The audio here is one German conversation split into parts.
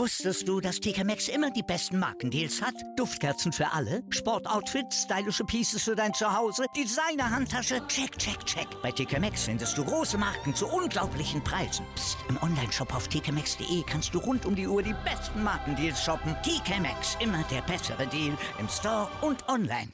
Wusstest du, dass TK Maxx immer die besten Markendeals hat? Duftkerzen für alle, Sportoutfits, stylische Pieces für dein Zuhause, Designer-Handtasche, check, check, check. Bei TK Maxx findest du große Marken zu unglaublichen Preisen. Psst. Im Onlineshop auf tkmaxx.de kannst du rund um die Uhr die besten Markendeals shoppen. TK Maxx, immer der bessere Deal im Store und online.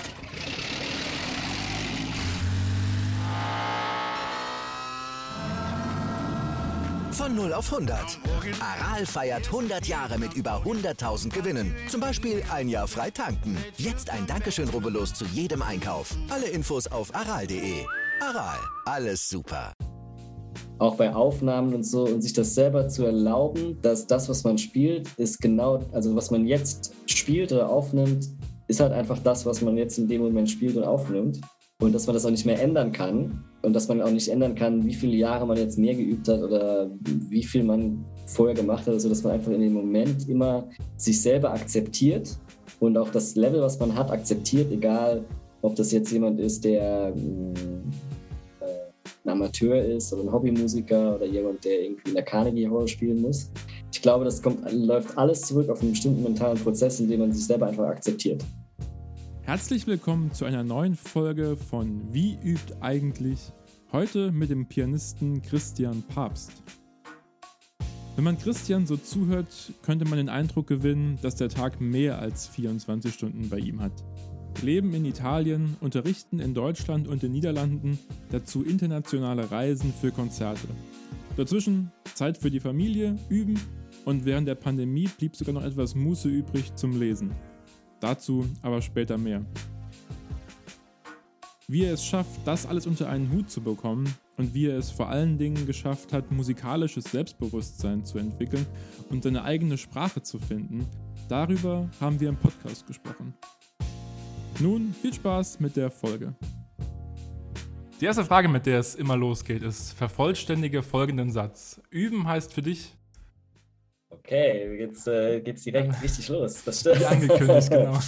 Von 0 auf 100. Aral feiert 100 Jahre mit über 100.000 Gewinnen. Zum Beispiel ein Jahr frei tanken. Jetzt ein Dankeschön, rubbellos zu jedem Einkauf. Alle Infos auf aral.de. Aral, alles super. Auch bei Aufnahmen und so, und sich das selber zu erlauben, dass das, was man spielt, ist genau, also was man jetzt spielt oder aufnimmt, ist halt einfach das, was man jetzt in dem Moment spielt und aufnimmt. Und dass man das auch nicht mehr ändern kann. Und dass man auch nicht ändern kann, wie viele Jahre man jetzt mehr geübt hat oder wie viel man vorher gemacht hat. Also dass man einfach in dem Moment immer sich selber akzeptiert und auch das Level, was man hat, akzeptiert, egal ob das jetzt jemand ist, der ein Amateur ist oder ein Hobbymusiker oder jemand, der irgendwie in der Carnegie Hall spielen muss. Ich glaube, das läuft alles zurück auf einen bestimmten mentalen Prozess, in dem man sich selber einfach akzeptiert. Herzlich willkommen zu einer neuen Folge von Wie übt eigentlich? Heute mit dem Pianisten Christian Papst. Wenn man Christian so zuhört, könnte man den Eindruck gewinnen, dass der Tag mehr als 24 Stunden bei ihm hat. Leben in Italien, Unterrichten in Deutschland und den Niederlanden, dazu internationale Reisen für Konzerte. Dazwischen Zeit für die Familie, Üben und während der Pandemie blieb sogar noch etwas Muße übrig zum Lesen. Dazu aber später mehr. Wie er es schafft, das alles unter einen Hut zu bekommen und wie er es vor allen Dingen geschafft hat, musikalisches Selbstbewusstsein zu entwickeln und seine eigene Sprache zu finden, darüber haben wir im Podcast gesprochen. Nun viel Spaß mit der Folge. Die erste Frage, mit der es immer losgeht, ist: Vervollständige folgenden Satz. Üben heißt für dich? Okay, jetzt geht's direkt richtig los. Das stimmt. Wie angekündigt, genau.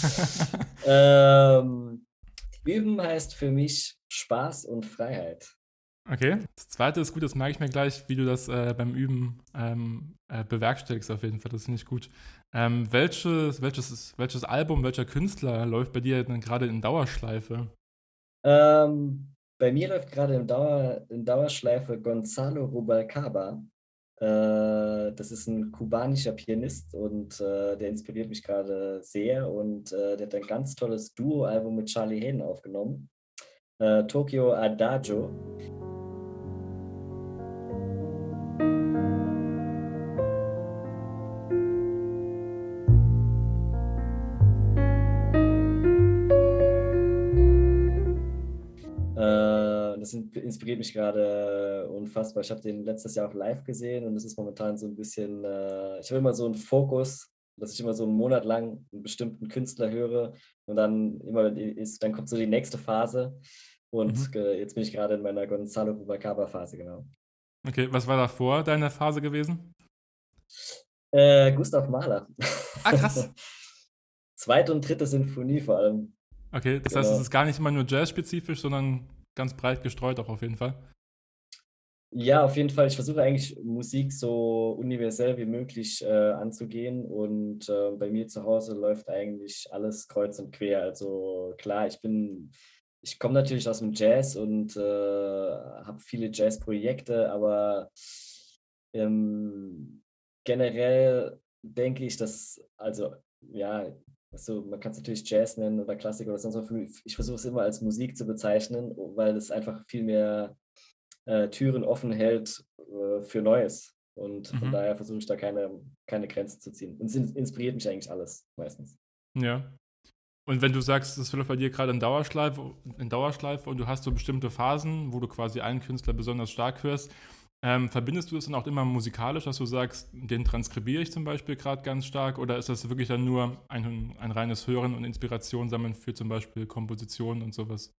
Üben heißt für mich Spaß und Freiheit. Okay. Das zweite ist gut, das merke ich mir gleich, wie du das beim Üben bewerkstelligst auf jeden Fall. Das finde ich gut. Welches Album, welcher Künstler läuft bei dir denn gerade in Dauerschleife? Bei mir läuft gerade in Dauerschleife Gonzalo Rubalcaba. Das ist ein kubanischer Pianist und der inspiriert mich gerade sehr und der hat ein ganz tolles Duo-Album mit Charlie Haden aufgenommen. Tokyo Adagio. Das inspiriert mich gerade unfassbar. Ich habe den letztes Jahr auch live gesehen und das ist momentan so ein bisschen, ich habe immer so einen Fokus, dass ich immer so einen Monat lang einen bestimmten Künstler höre und dann dann kommt so die nächste Phase und jetzt bin ich gerade in meiner Gonzalo Rubalcaba-Phase, genau. Okay, was war davor deine Phase gewesen? Gustav Mahler. Ah, krass. Zweite und dritte Sinfonie vor allem. Okay, das heißt, es ist gar nicht immer nur Jazz-spezifisch, sondern ganz breit gestreut auch auf jeden Fall. Ja, auf jeden Fall. Ich versuche eigentlich Musik so universell wie möglich anzugehen und bei mir zu Hause läuft eigentlich alles kreuz und quer. Also klar, ich komme natürlich aus dem Jazz und habe viele Jazz-Projekte, aber generell denke ich, dass, also ja, also man kann es natürlich Jazz nennen oder Klassik oder sonst was. Ich versuche es immer als Musik zu bezeichnen, weil es einfach viel mehr Türen offen hält für Neues. Und von daher versuche ich da keine Grenzen zu ziehen. Und es inspiriert mich eigentlich alles, meistens. Ja. Und wenn du sagst, das läuft bei dir gerade in Dauerschleife und du hast so bestimmte Phasen, wo du quasi einen Künstler besonders stark hörst, verbindest du das dann auch immer musikalisch, dass du sagst, den transkribiere ich zum Beispiel gerade ganz stark, oder ist das wirklich dann nur ein reines Hören und Inspiration sammeln für zum Beispiel Kompositionen und sowas?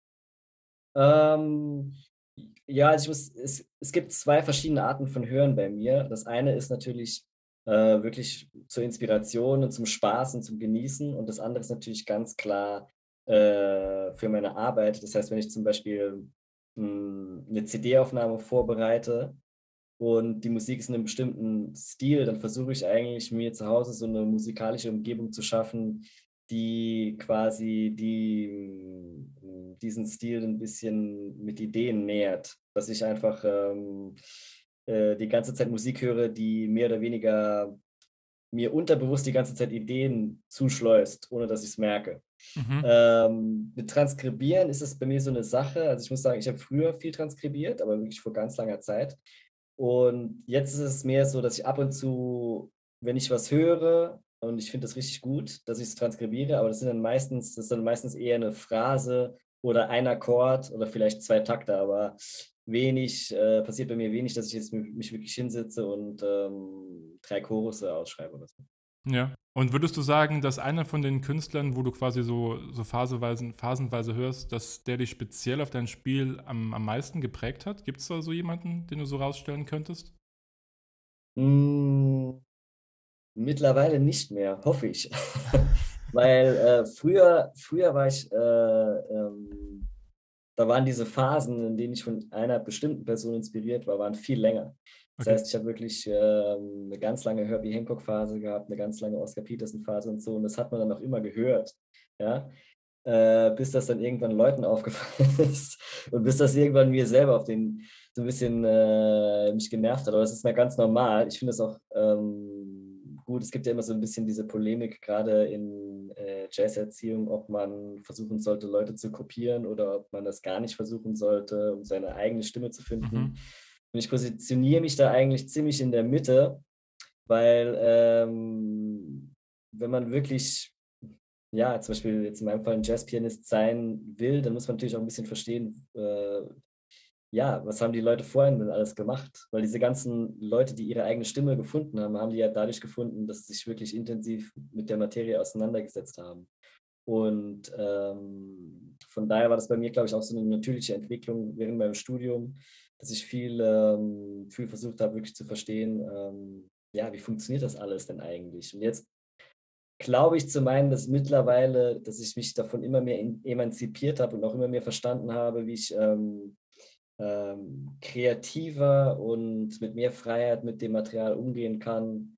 Ja, also es gibt zwei verschiedene Arten von Hören bei mir. Das eine ist natürlich wirklich zur Inspiration und zum Spaß und zum Genießen. Und das andere ist natürlich ganz klar für meine Arbeit. Das heißt, wenn ich zum Beispiel eine CD-Aufnahme vorbereite, und die Musik ist in einem bestimmten Stil, dann versuche ich eigentlich mir zu Hause so eine musikalische Umgebung zu schaffen, die quasi diesen Stil ein bisschen mit Ideen nähert. Dass ich einfach die ganze Zeit Musik höre, die mehr oder weniger mir unterbewusst die ganze Zeit Ideen zuschleust, ohne dass ich es merke. Mhm. Mit Transkribieren ist es bei mir so eine Sache. Also ich muss sagen, ich habe früher viel transkribiert, aber wirklich vor ganz langer Zeit. Und jetzt ist es mehr so, dass ich ab und zu, wenn ich was höre und ich finde das richtig gut, dass ich es transkribiere, aber das ist dann meistens eher eine Phrase oder ein Akkord oder vielleicht 2 Takte, aber passiert bei mir wenig, dass ich jetzt mich wirklich hinsetze und 3 Chorusse ausschreibe oder so. Ja. Und würdest du sagen, dass einer von den Künstlern, wo du quasi so phasenweise hörst, dass der dich speziell auf dein Spiel am meisten geprägt hat? Gibt es da so jemanden, den du so rausstellen könntest? Mm, Mittlerweile nicht mehr, hoffe ich. Weil früher war ich, da waren diese Phasen, in denen ich von einer bestimmten Person inspiriert war, waren viel länger. Das Okay. heißt, ich habe wirklich eine ganz lange Herbie Hancock-Phase gehabt, eine ganz lange Oscar Peterson-Phase und so. Und das hat man dann auch immer gehört. Ja? Bis das dann irgendwann Leuten aufgefallen ist und bis das irgendwann mir selber so ein bisschen mich genervt hat. Aber das ist ja ganz normal. Ich finde es auch gut. Es gibt ja immer so ein bisschen diese Polemik, gerade in Jazzerziehung, ob man versuchen sollte, Leute zu kopieren oder ob man das gar nicht versuchen sollte, um seine eigene Stimme zu finden. Mhm. Und ich positioniere mich da eigentlich ziemlich in der Mitte, weil wenn man wirklich, ja, zum Beispiel jetzt in meinem Fall ein Jazzpianist sein will, dann muss man natürlich auch ein bisschen verstehen, ja, was haben die Leute vorhin denn alles gemacht? Weil diese ganzen Leute, die ihre eigene Stimme gefunden haben, haben die ja dadurch gefunden, dass sie sich wirklich intensiv mit der Materie auseinandergesetzt haben. Und von daher war das bei mir, glaube ich, auch so eine natürliche Entwicklung während meinem Studium, dass ich viel versucht habe, wirklich zu verstehen, ja, wie funktioniert das alles denn eigentlich? Und jetzt glaube ich zu meinen, dass mittlerweile, dass ich mich davon immer mehr emanzipiert habe und auch immer mehr verstanden habe, wie ich kreativer und mit mehr Freiheit mit dem Material umgehen kann,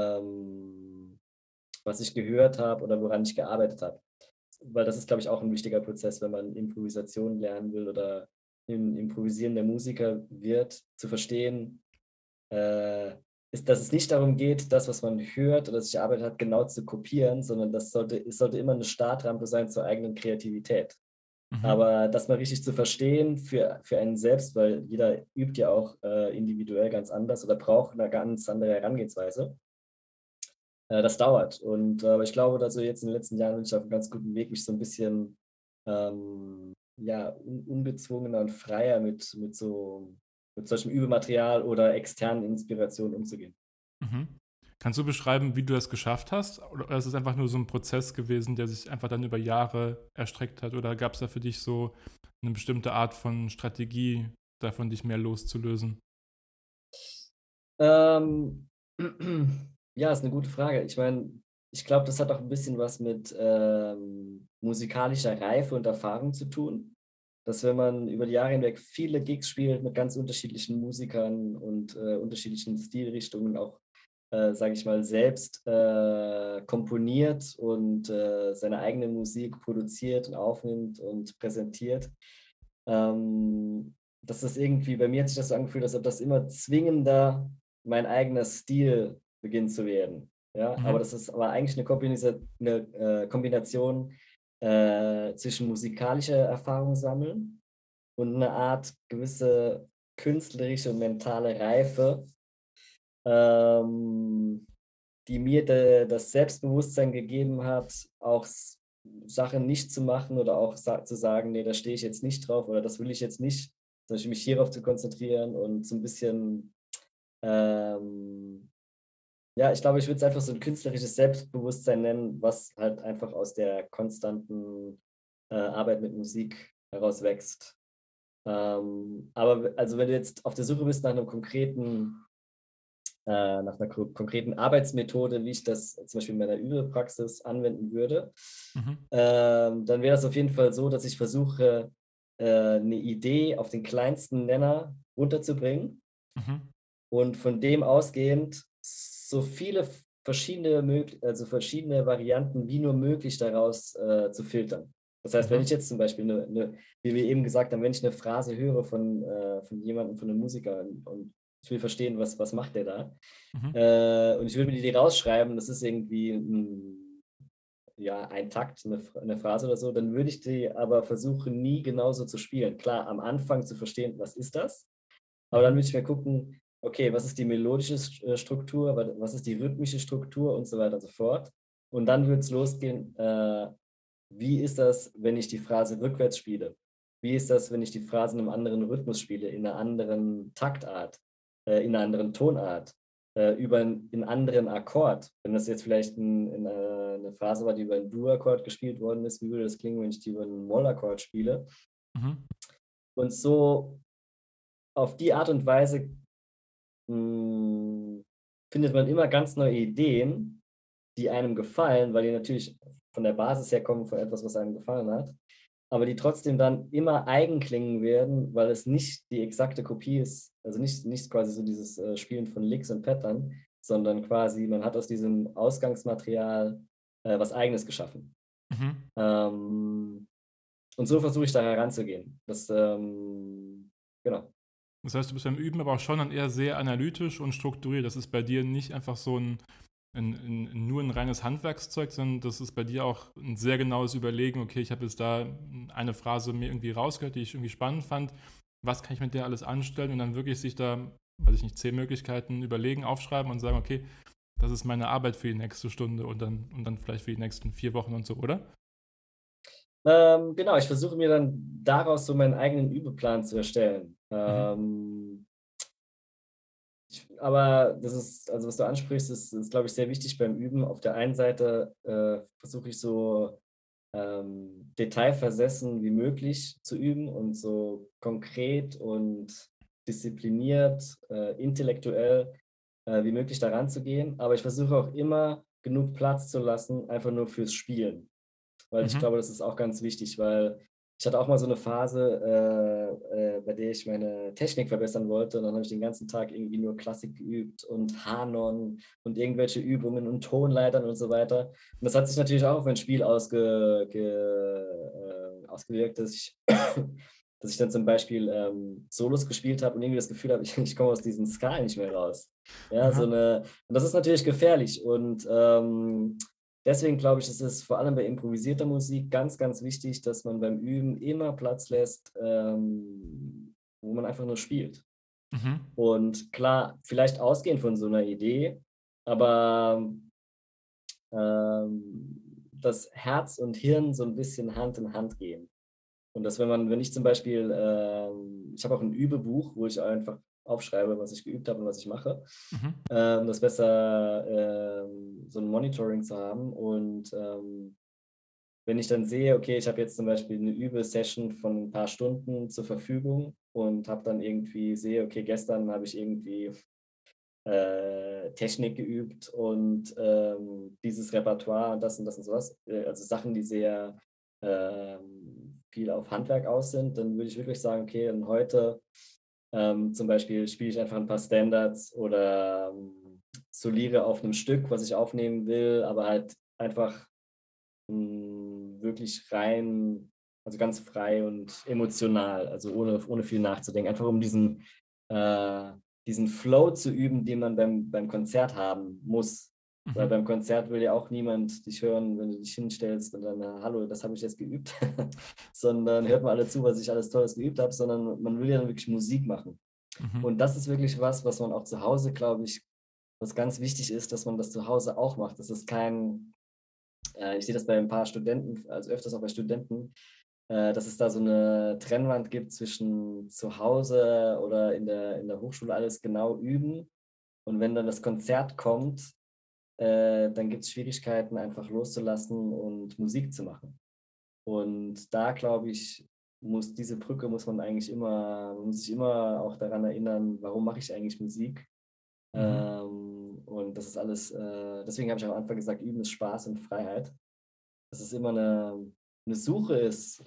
was ich gehört habe oder woran ich gearbeitet habe. Weil das ist, glaube ich, auch ein wichtiger Prozess, wenn man Improvisation lernen will oder im Improvisieren der Musiker wird, zu verstehen, dass es nicht darum geht, das, was man hört oder sich erarbeitet hat, genau zu kopieren, sondern es sollte immer eine Startrampe sein zur eigenen Kreativität. Mhm. Aber das mal richtig zu verstehen für einen selbst, weil jeder übt ja auch individuell ganz anders oder braucht eine ganz andere Herangehensweise, das dauert. Aber ich glaube, dass so jetzt in den letzten Jahren bin ich auf einem ganz guten Weg, mich so ein bisschen ja, ungezwungener und freier mit solchem Übematerial oder externen Inspirationen umzugehen. Mhm. Kannst du beschreiben, wie du das geschafft hast? Oder ist es einfach nur so ein Prozess gewesen, der sich einfach dann über Jahre erstreckt hat? Oder gab es da für dich so eine bestimmte Art von Strategie, davon dich mehr loszulösen? Ähm, ja, ist eine gute Frage. Ich meine, ich glaube, das hat auch ein bisschen was mit musikalischer Reife und Erfahrung zu tun. Dass wenn man über die Jahre hinweg viele Gigs spielt mit ganz unterschiedlichen Musikern und unterschiedlichen Stilrichtungen, auch, sage ich mal, selbst komponiert und seine eigene Musik produziert und aufnimmt und präsentiert, dass das irgendwie, bei mir hat sich das so angefühlt, als ob das immer zwingender mein eigener Stil beginnt zu werden. Ja, aber Mhm. das ist aber eigentlich eine Kombination zwischen musikalischer Erfahrung sammeln und eine Art gewisse künstlerische und mentale Reife, ähm, die mir das Selbstbewusstsein gegeben hat, auch Sachen nicht zu machen oder auch zu sagen, nee, da stehe ich jetzt nicht drauf oder das will ich jetzt nicht, zum Beispiel mich hierauf zu konzentrieren und so ein bisschen, ähm, ja, ich glaube, ich würde es einfach so ein künstlerisches Selbstbewusstsein nennen, was halt einfach aus der konstanten Arbeit mit Musik heraus wächst. Aber also wenn du jetzt auf der Suche bist nach einer konkreten Arbeitsmethode, wie ich das zum Beispiel in meiner Übepraxis anwenden würde, Mhm. dann wäre das auf jeden Fall so, dass ich versuche, eine Idee auf den kleinsten Nenner runterzubringen Mhm. und von dem ausgehend so viele verschiedene Varianten wie nur möglich daraus zu filtern. Das heißt, wenn ich jetzt zum Beispiel wie wir eben gesagt haben, wenn ich eine Phrase höre von jemandem, von einem Musiker und ich will verstehen, was macht der da, und ich will mir die rausschreiben, das ist irgendwie ein Takt, eine Phrase oder so, dann würde ich die aber versuchen, nie genauso zu spielen. Klar, am Anfang zu verstehen, was ist das, aber dann würde ich mir gucken, okay, was ist die melodische Struktur, was ist die rhythmische Struktur und so weiter und so fort. Und dann würde es losgehen, wie ist das, wenn ich die Phrase rückwärts spiele? Wie ist das, wenn ich die Phrase in einem anderen Rhythmus spiele, in einer anderen Taktart, in einer anderen Tonart, über einen anderen Akkord? Wenn das jetzt vielleicht eine Phrase war, die über einen Dur-Akkord gespielt worden ist, wie würde das klingen, wenn ich die über einen Moll-Akkord spiele? Und so auf die Art und Weise findet man immer ganz neue Ideen, die einem gefallen, weil die natürlich von der Basis her kommen von etwas, was einem gefallen hat, aber die trotzdem dann immer eigen klingen werden, weil es nicht die exakte Kopie ist, also nicht quasi so dieses Spielen von Licks und Pattern, sondern quasi man hat aus diesem Ausgangsmaterial was Eigenes geschaffen. Und so versuche ich da heranzugehen. Genau. Das heißt, du bist beim Üben aber auch schon dann eher sehr analytisch und strukturiert. Das ist bei dir nicht einfach so nur ein reines Handwerkszeug, sondern das ist bei dir auch ein sehr genaues Überlegen, okay, ich habe jetzt da eine Phrase mir irgendwie rausgehört, die ich irgendwie spannend fand, was kann ich mit der alles anstellen und dann wirklich sich da, weiß ich nicht, 10 Möglichkeiten überlegen, aufschreiben und sagen, okay, das ist meine Arbeit für die nächste Stunde und dann vielleicht für die nächsten 4 Wochen und so, oder? Genau, ich versuche mir dann daraus so meinen eigenen Übeplan zu erstellen. Aber das ist, also was du ansprichst, ist glaube ich, sehr wichtig beim Üben. Auf der einen Seite versuche ich so detailversessen wie möglich zu üben und so konkret und diszipliniert, intellektuell wie möglich daran zu gehen. Aber ich versuche auch immer genug Platz zu lassen, einfach nur fürs Spielen. Weil ich glaube, das ist auch ganz wichtig, weil ich hatte auch mal so eine Phase, bei der ich meine Technik verbessern wollte. Und dann habe ich den ganzen Tag irgendwie nur Klassik geübt und Hanon und irgendwelche Übungen und Tonleitern und so weiter. Und das hat sich natürlich auch auf mein Spiel ausgewirkt, dass ich dann zum Beispiel Solos gespielt habe und irgendwie das Gefühl habe, ich komme aus diesem Ska nicht mehr raus. Ja, und das ist natürlich gefährlich. Und deswegen glaube ich, ist es vor allem bei improvisierter Musik ganz, ganz wichtig, dass man beim Üben immer Platz lässt, wo man einfach nur spielt. Und klar, vielleicht ausgehend von so einer Idee, aber dass Herz und Hirn so ein bisschen Hand in Hand gehen. Und dass wenn ich zum Beispiel, ich habe auch ein Übebuch, wo ich einfach aufschreibe, was ich geübt habe und was ich mache. Das ist besser, so ein Monitoring zu haben. Und wenn ich dann sehe, okay, ich habe jetzt zum Beispiel eine Übesession von ein paar Stunden zur Verfügung und habe dann irgendwie sehe, okay, gestern habe ich irgendwie Technik geübt und dieses Repertoire und das und sowas, also Sachen, die sehr viel auf Handwerk aus sind, dann würde ich wirklich sagen, okay, und heute zum Beispiel spiele ich einfach ein paar Standards oder soliere auf einem Stück, was ich aufnehmen will, aber halt einfach wirklich rein, also ganz frei und emotional, also ohne viel nachzudenken, einfach um diesen Flow zu üben, den man beim Konzert haben muss. Weil beim Konzert will ja auch niemand dich hören, wenn du dich hinstellst und dann, hallo, das habe ich jetzt geübt, sondern hört mal alle zu, was ich alles Tolles geübt habe, sondern man will ja dann wirklich Musik machen. Und das ist wirklich was man auch zu Hause, glaube ich, was ganz wichtig ist, dass man das zu Hause auch macht. Das ist ich sehe das bei ein paar Studenten, also öfters auch bei Studenten, dass es da so eine Trennwand gibt zwischen zu Hause oder in der Hochschule alles genau üben. Und wenn dann das Konzert kommt, dann gibt es Schwierigkeiten, einfach loszulassen und Musik zu machen. Und da, glaube ich, muss man sich immer auch daran erinnern, warum mache ich eigentlich Musik? Und das ist alles, deswegen habe ich am Anfang gesagt, Üben ist Spaß und Freiheit. Dass es immer eine Suche ist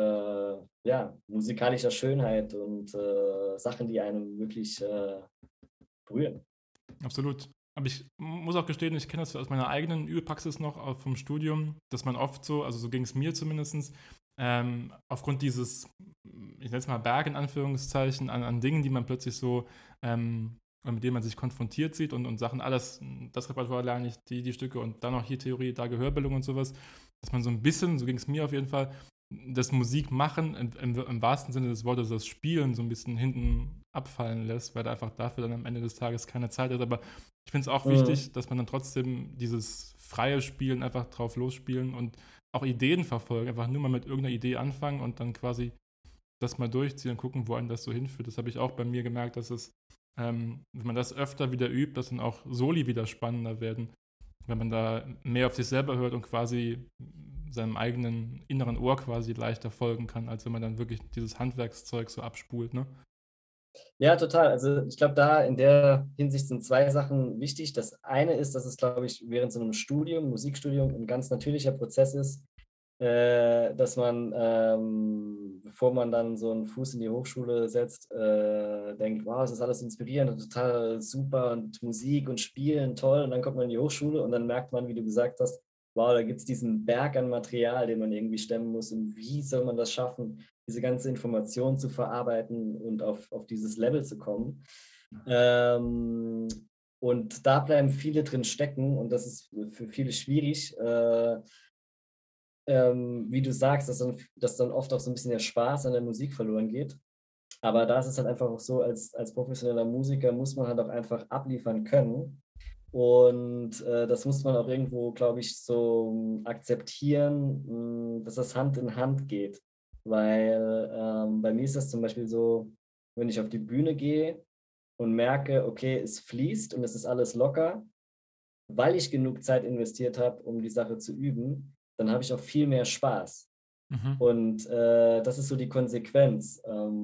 nach musikalischer Schönheit und Sachen, die einem wirklich berühren. Absolut. Aber ich muss auch gestehen, ich kenne das aus meiner eigenen Übepraxis noch auch vom Studium, dass man oft so, also so ging es mir zumindest, aufgrund dieses, ich nenne es mal Berg in Anführungszeichen, an Dingen, die man plötzlich so, mit denen man sich konfrontiert sieht und Sachen, alles, das Repertoire lerne ich, die Stücke und dann noch hier Theorie, da Gehörbildung und sowas, dass man so ein bisschen, so ging es mir auf jeden Fall, das Musikmachen im wahrsten Sinne des Wortes, das Spielen so ein bisschen hinten abfallen lässt, weil er einfach dafür dann am Ende des Tages keine Zeit hat. Aber ich finde es auch wichtig, dass man dann trotzdem dieses freie Spielen einfach drauf losspielen und auch Ideen verfolgen, einfach nur mal mit irgendeiner Idee anfangen und dann quasi das mal durchziehen und gucken, wo einen das so hinführt. Das habe ich auch bei mir gemerkt, dass es, wenn man das öfter wieder übt, dass dann auch Soli wieder spannender werden, wenn man da mehr auf sich selber hört und quasi seinem eigenen inneren Ohr quasi leichter folgen kann, als wenn man dann wirklich dieses Handwerkszeug so abspult, ne? Ja, total. Also ich glaube, da in der Hinsicht sind zwei Sachen wichtig. Das eine ist, dass es, glaube ich, während so einem Studium, Musikstudium, ein ganz natürlicher Prozess ist, dass man, bevor man dann so einen Fuß in die Hochschule setzt, denkt, wow, es ist alles inspirierend und total super und Musik und Spielen toll. Und dann kommt man in die Hochschule und dann merkt man, wie du gesagt hast, wow, da gibt es diesen Berg an Material, den man irgendwie stemmen muss. Und wie soll man das schaffen, diese ganze Information zu verarbeiten und auf dieses Level zu kommen? Und da bleiben viele drin stecken und das ist für viele schwierig. Wie du sagst, dass dann oft auch so ein bisschen der Spaß an der Musik verloren geht. Aber da ist es halt einfach auch so, als professioneller Musiker muss man halt auch einfach abliefern können. Und das muss man auch irgendwo, glaube ich, so akzeptieren, dass das Hand in Hand geht. Weil bei mir ist das zum Beispiel so, wenn ich auf die Bühne gehe und merke, okay, es fließt und es ist alles locker, weil ich genug Zeit investiert habe, um die Sache zu üben, dann habe ich auch viel mehr Spaß. Mhm. Und das ist so die Konsequenz.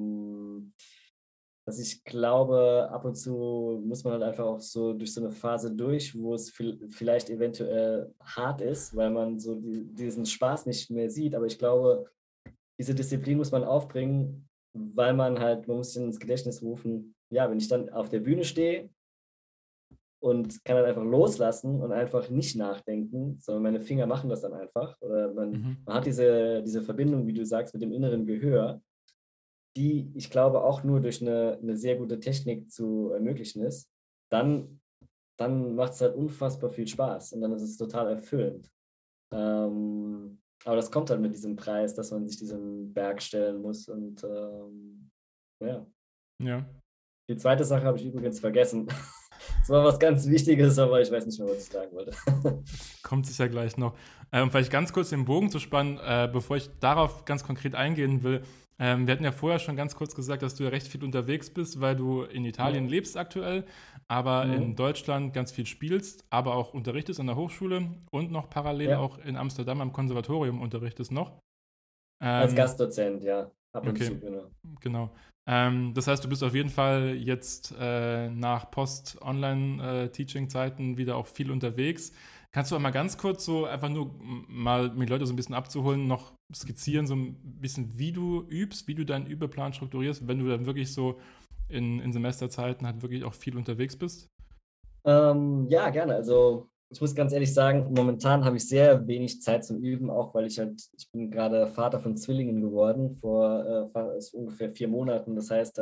Dass ich glaube, ab und zu muss man halt einfach auch so durch so eine Phase durch, wo es vielleicht eventuell hart ist, weil man so diesen Spaß nicht mehr sieht. Aber ich glaube, diese Disziplin muss man aufbringen, weil man muss sich ins Gedächtnis rufen, ja, wenn ich dann auf der Bühne stehe und kann dann einfach loslassen und einfach nicht nachdenken, sondern meine Finger machen das dann einfach. Oder man hat diese Verbindung, wie du sagst, mit dem inneren Gehör, die ich glaube auch nur durch eine sehr gute Technik zu ermöglichen ist, dann macht es halt unfassbar viel Spaß und dann ist es total erfüllend. Aber das kommt halt mit diesem Preis, dass man sich diesem Berg stellen muss und ja. Ja. Die zweite Sache habe ich übrigens vergessen. Das war was ganz Wichtiges, aber ich weiß nicht mehr, was ich sagen wollte. Kommt sicher gleich noch. Vielleicht ganz kurz den Bogen zu spannen, bevor ich darauf ganz konkret eingehen will. Wir hatten ja vorher schon ganz kurz gesagt, dass du ja recht viel unterwegs bist, weil du in Italien lebst aktuell, aber in Deutschland ganz viel spielst, aber auch unterrichtest an der Hochschule und noch parallel auch in Amsterdam am Konservatorium unterrichtest noch. Als Gastdozent, ja. Ab und zu, genau. Das heißt, du bist auf jeden Fall jetzt nach Post-Online-Teaching-Zeiten wieder auch viel unterwegs. Kannst du einmal ganz kurz so einfach nur mal die Leute so ein bisschen abzuholen, noch skizzieren, so ein bisschen, wie du übst, wie du deinen Übeplan strukturierst, wenn du dann wirklich so in Semesterzeiten halt wirklich auch viel unterwegs bist? Ja, gerne. Also ich muss ganz ehrlich sagen, momentan habe ich sehr wenig Zeit zum Üben, auch weil ich bin gerade Vater von Zwillingen geworden, vor ungefähr 4 Monaten. Das heißt,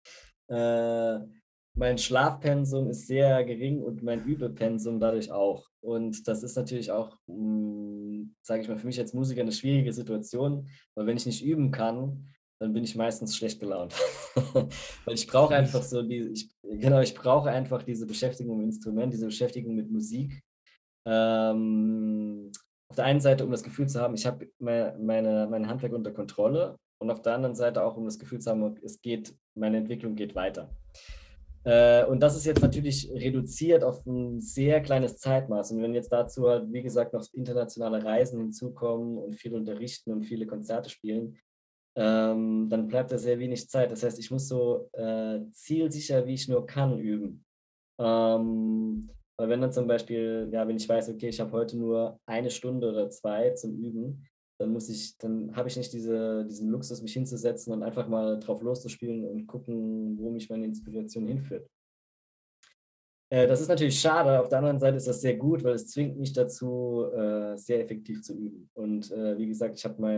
mein Schlafpensum ist sehr gering und mein Übepensum dadurch auch. Und das ist natürlich auch, sage ich mal, für mich als Musiker eine schwierige Situation, weil wenn ich nicht üben kann, dann bin ich meistens schlecht gelaunt. Weil ich brauche einfach ich brauche einfach diese Beschäftigung mit Instrument, diese Beschäftigung mit Musik. Auf der einen Seite, um das Gefühl zu haben, ich habe mein Handwerk unter Kontrolle und auf der anderen Seite auch, um das Gefühl zu haben, meine Entwicklung geht weiter. Und das ist jetzt natürlich reduziert auf ein sehr kleines Zeitmaß. Und wenn jetzt dazu halt, wie gesagt, noch internationale Reisen hinzukommen und viel unterrichten und viele Konzerte spielen, dann bleibt da sehr wenig Zeit. Das heißt, ich muss so zielsicher, wie ich nur kann, üben. Weil wenn dann zum Beispiel, ja, wenn ich weiß, okay, ich habe heute nur 1 Stunde oder 2 zum Üben, dann habe ich nicht diesen Luxus, mich hinzusetzen und einfach mal drauf loszuspielen und gucken, wo mich meine Inspiration hinführt. Das ist natürlich schade. Auf der anderen Seite ist das sehr gut, weil es zwingt mich dazu, sehr effektiv zu üben. Und wie gesagt, ich habe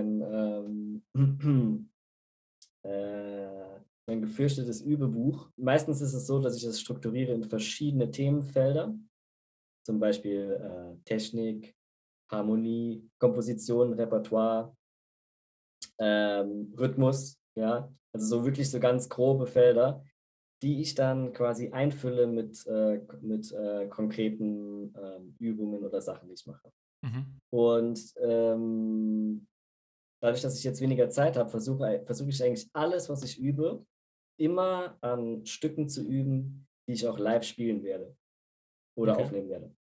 mein gefürchtetes Übebuch. Meistens ist es so, dass ich es strukturiere in verschiedene Themenfelder, zum Beispiel Technik, Harmonie, Komposition, Repertoire, Rhythmus, ja, also so wirklich so ganz grobe Felder, die ich dann quasi einfülle mit konkreten Übungen oder Sachen, die ich mache. Mhm. Und dadurch, dass ich jetzt weniger Zeit habe, versuche ich eigentlich alles, was ich übe, immer an Stücken zu üben, die ich auch live spielen werde oder Okay. aufnehmen werde.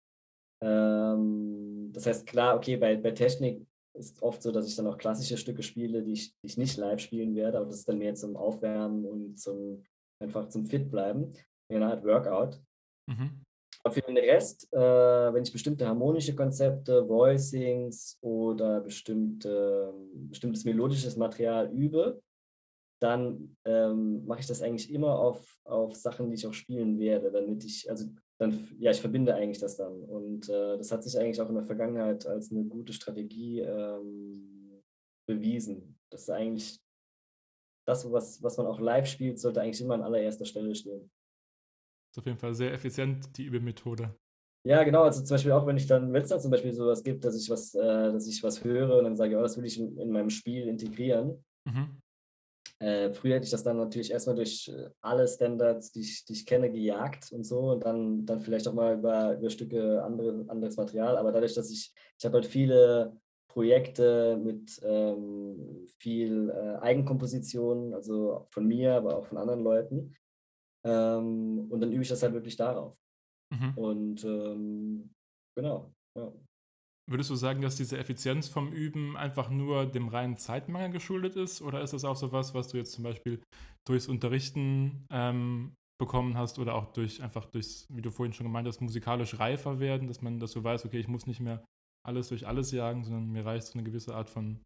Das heißt, klar, okay, bei Technik ist oft so, dass ich dann auch klassische Stücke spiele, die ich nicht live spielen werde, aber das ist dann mehr zum Aufwärmen und einfach zum Fit bleiben, wie eine Art Workout. Mhm. Aber für den Rest, wenn ich bestimmte harmonische Konzepte, Voicings oder bestimmtes melodisches Material übe, dann mache ich das eigentlich immer auf Sachen, die ich auch spielen werde, ich verbinde eigentlich das dann. Und das hat sich eigentlich auch in der Vergangenheit als eine gute Strategie bewiesen. Das ist eigentlich das, was man auch live spielt, sollte eigentlich immer an allererster Stelle stehen. Ist auf jeden Fall sehr effizient, die Übemethode. Ja, genau, also zum Beispiel auch, wenn es da zum Beispiel sowas gibt, dass ich was höre und dann sage, oh, das will ich in meinem Spiel integrieren. Mhm. Früher hätte ich das dann natürlich erstmal durch alle Standards, die ich kenne, gejagt und so und dann vielleicht auch mal über Stücke anderes Material. Aber dadurch, dass ich habe halt viele Projekte mit viel Eigenkomposition, also von mir, aber auch von anderen Leuten. Und dann übe ich das halt wirklich darauf. Mhm. Und genau, ja. Würdest du sagen, dass diese Effizienz vom Üben einfach nur dem reinen Zeitmangel geschuldet ist? Oder ist das auch sowas, was du jetzt zum Beispiel durchs Unterrichten bekommen hast oder auch durchs, wie du vorhin schon gemeint hast, musikalisch reifer werden, dass du weißt, okay, ich muss nicht mehr alles durch alles jagen, sondern mir reicht so eine gewisse Art von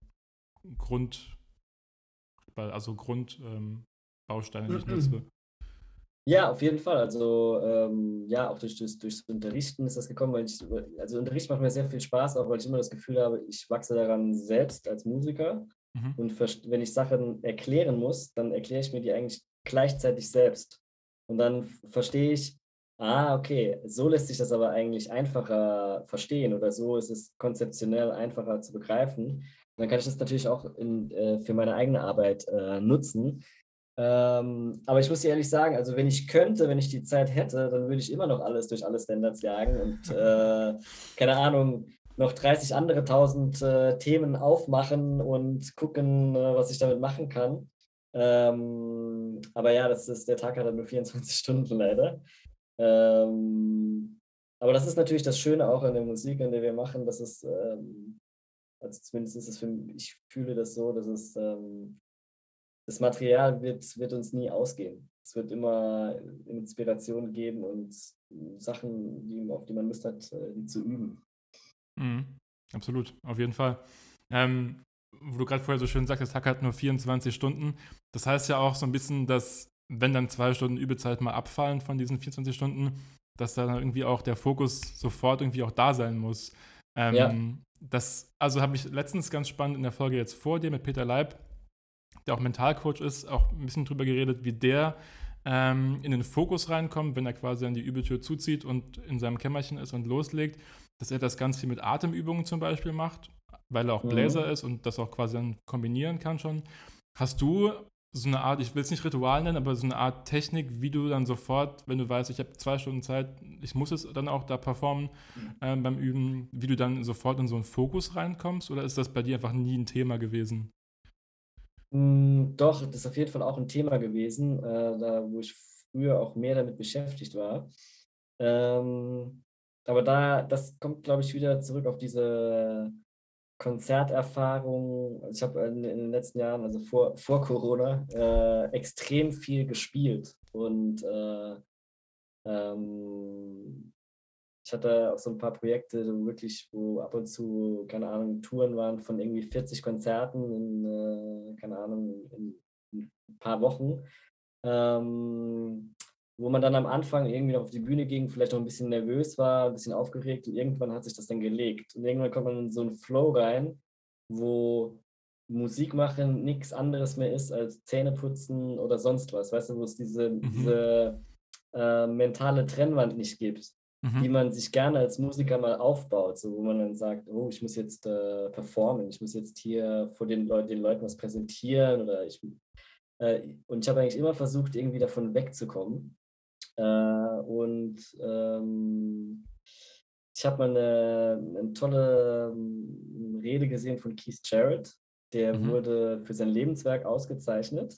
Grundbausteine, die ich nutze. Ja, auf jeden Fall. Also ja, auch durchs Unterrichten ist das gekommen, also Unterricht macht mir sehr viel Spaß, auch weil ich immer das Gefühl habe, ich wachse daran selbst als Musiker. Mhm. Und wenn ich Sachen erklären muss, dann erkläre ich mir die eigentlich gleichzeitig selbst. Und dann verstehe ich, okay, so lässt sich das aber eigentlich einfacher verstehen oder so ist es konzeptionell einfacher zu begreifen. Und dann kann ich das natürlich auch für meine eigene Arbeit nutzen. Aber ich muss dir ehrlich sagen, also wenn ich die Zeit hätte, dann würde ich immer noch alles durch alle Standards jagen und keine Ahnung, noch 30 andere tausend Themen aufmachen und gucken, was ich damit machen kann. Aber ja, der Tag hat halt nur 24 Stunden leider. Aber das ist natürlich das Schöne auch an der Musik, an der wir machen, also zumindest ist es ich fühle das so, dass das Material wird uns nie ausgehen. Es wird immer Inspiration geben und Sachen, auf die man Lust hat, die zu üben. Mhm. Absolut, auf jeden Fall. Wo du gerade vorher so schön sagst, der Tag hat nur 24 Stunden. Das heißt ja auch so ein bisschen, dass, wenn dann 2 Stunden Übezeit mal abfallen von diesen 24 Stunden, dass da irgendwie auch der Fokus sofort irgendwie auch da sein muss. Ja. Das also habe ich letztens ganz spannend in der Folge jetzt vor dir mit Peter Leib, der auch Mentalcoach ist, auch ein bisschen drüber geredet, wie der in den Fokus reinkommt, wenn er quasi an die Übeltür zuzieht und in seinem Kämmerchen ist und loslegt, dass er das ganz viel mit Atemübungen zum Beispiel macht, weil er auch Bläser ist und das auch quasi dann kombinieren kann schon. Hast du so eine Art, ich will es nicht Ritual nennen, aber so eine Art Technik, wie du dann sofort, wenn du weißt, ich habe 2 Stunden Zeit, ich muss es dann auch da performen beim Üben, wie du dann sofort in so einen Fokus reinkommst? Oder ist das bei dir einfach nie ein Thema gewesen? Doch, das ist auf jeden Fall auch ein Thema gewesen, wo ich früher auch mehr damit beschäftigt war. Aber das kommt, glaube ich, wieder zurück auf diese Konzerterfahrung. Ich habe in den letzten Jahren, also vor Corona, extrem viel gespielt. Und ähm, ich hatte auch so ein paar Projekte, wo ab und zu, keine Ahnung, Touren waren von irgendwie 40 Konzerten keine Ahnung, in ein paar Wochen. Ähm, wo man dann am Anfang irgendwie noch auf die Bühne ging, vielleicht noch ein bisschen nervös war, ein bisschen aufgeregt und irgendwann hat sich das dann gelegt. Und irgendwann kommt man in so einen Flow rein, wo Musik machen nichts anderes mehr ist als Zähneputzen oder sonst was. Weißt du, wo es diese mentale Trennwand nicht gibt, die man sich gerne als Musiker mal aufbaut, so wo man dann sagt, oh, ich muss jetzt performen, ich muss jetzt hier vor den Leuten was präsentieren und ich habe eigentlich immer versucht, irgendwie davon wegzukommen. Und ich habe mal eine tolle Rede gesehen von Keith Jarrett, der wurde für sein Lebenswerk ausgezeichnet.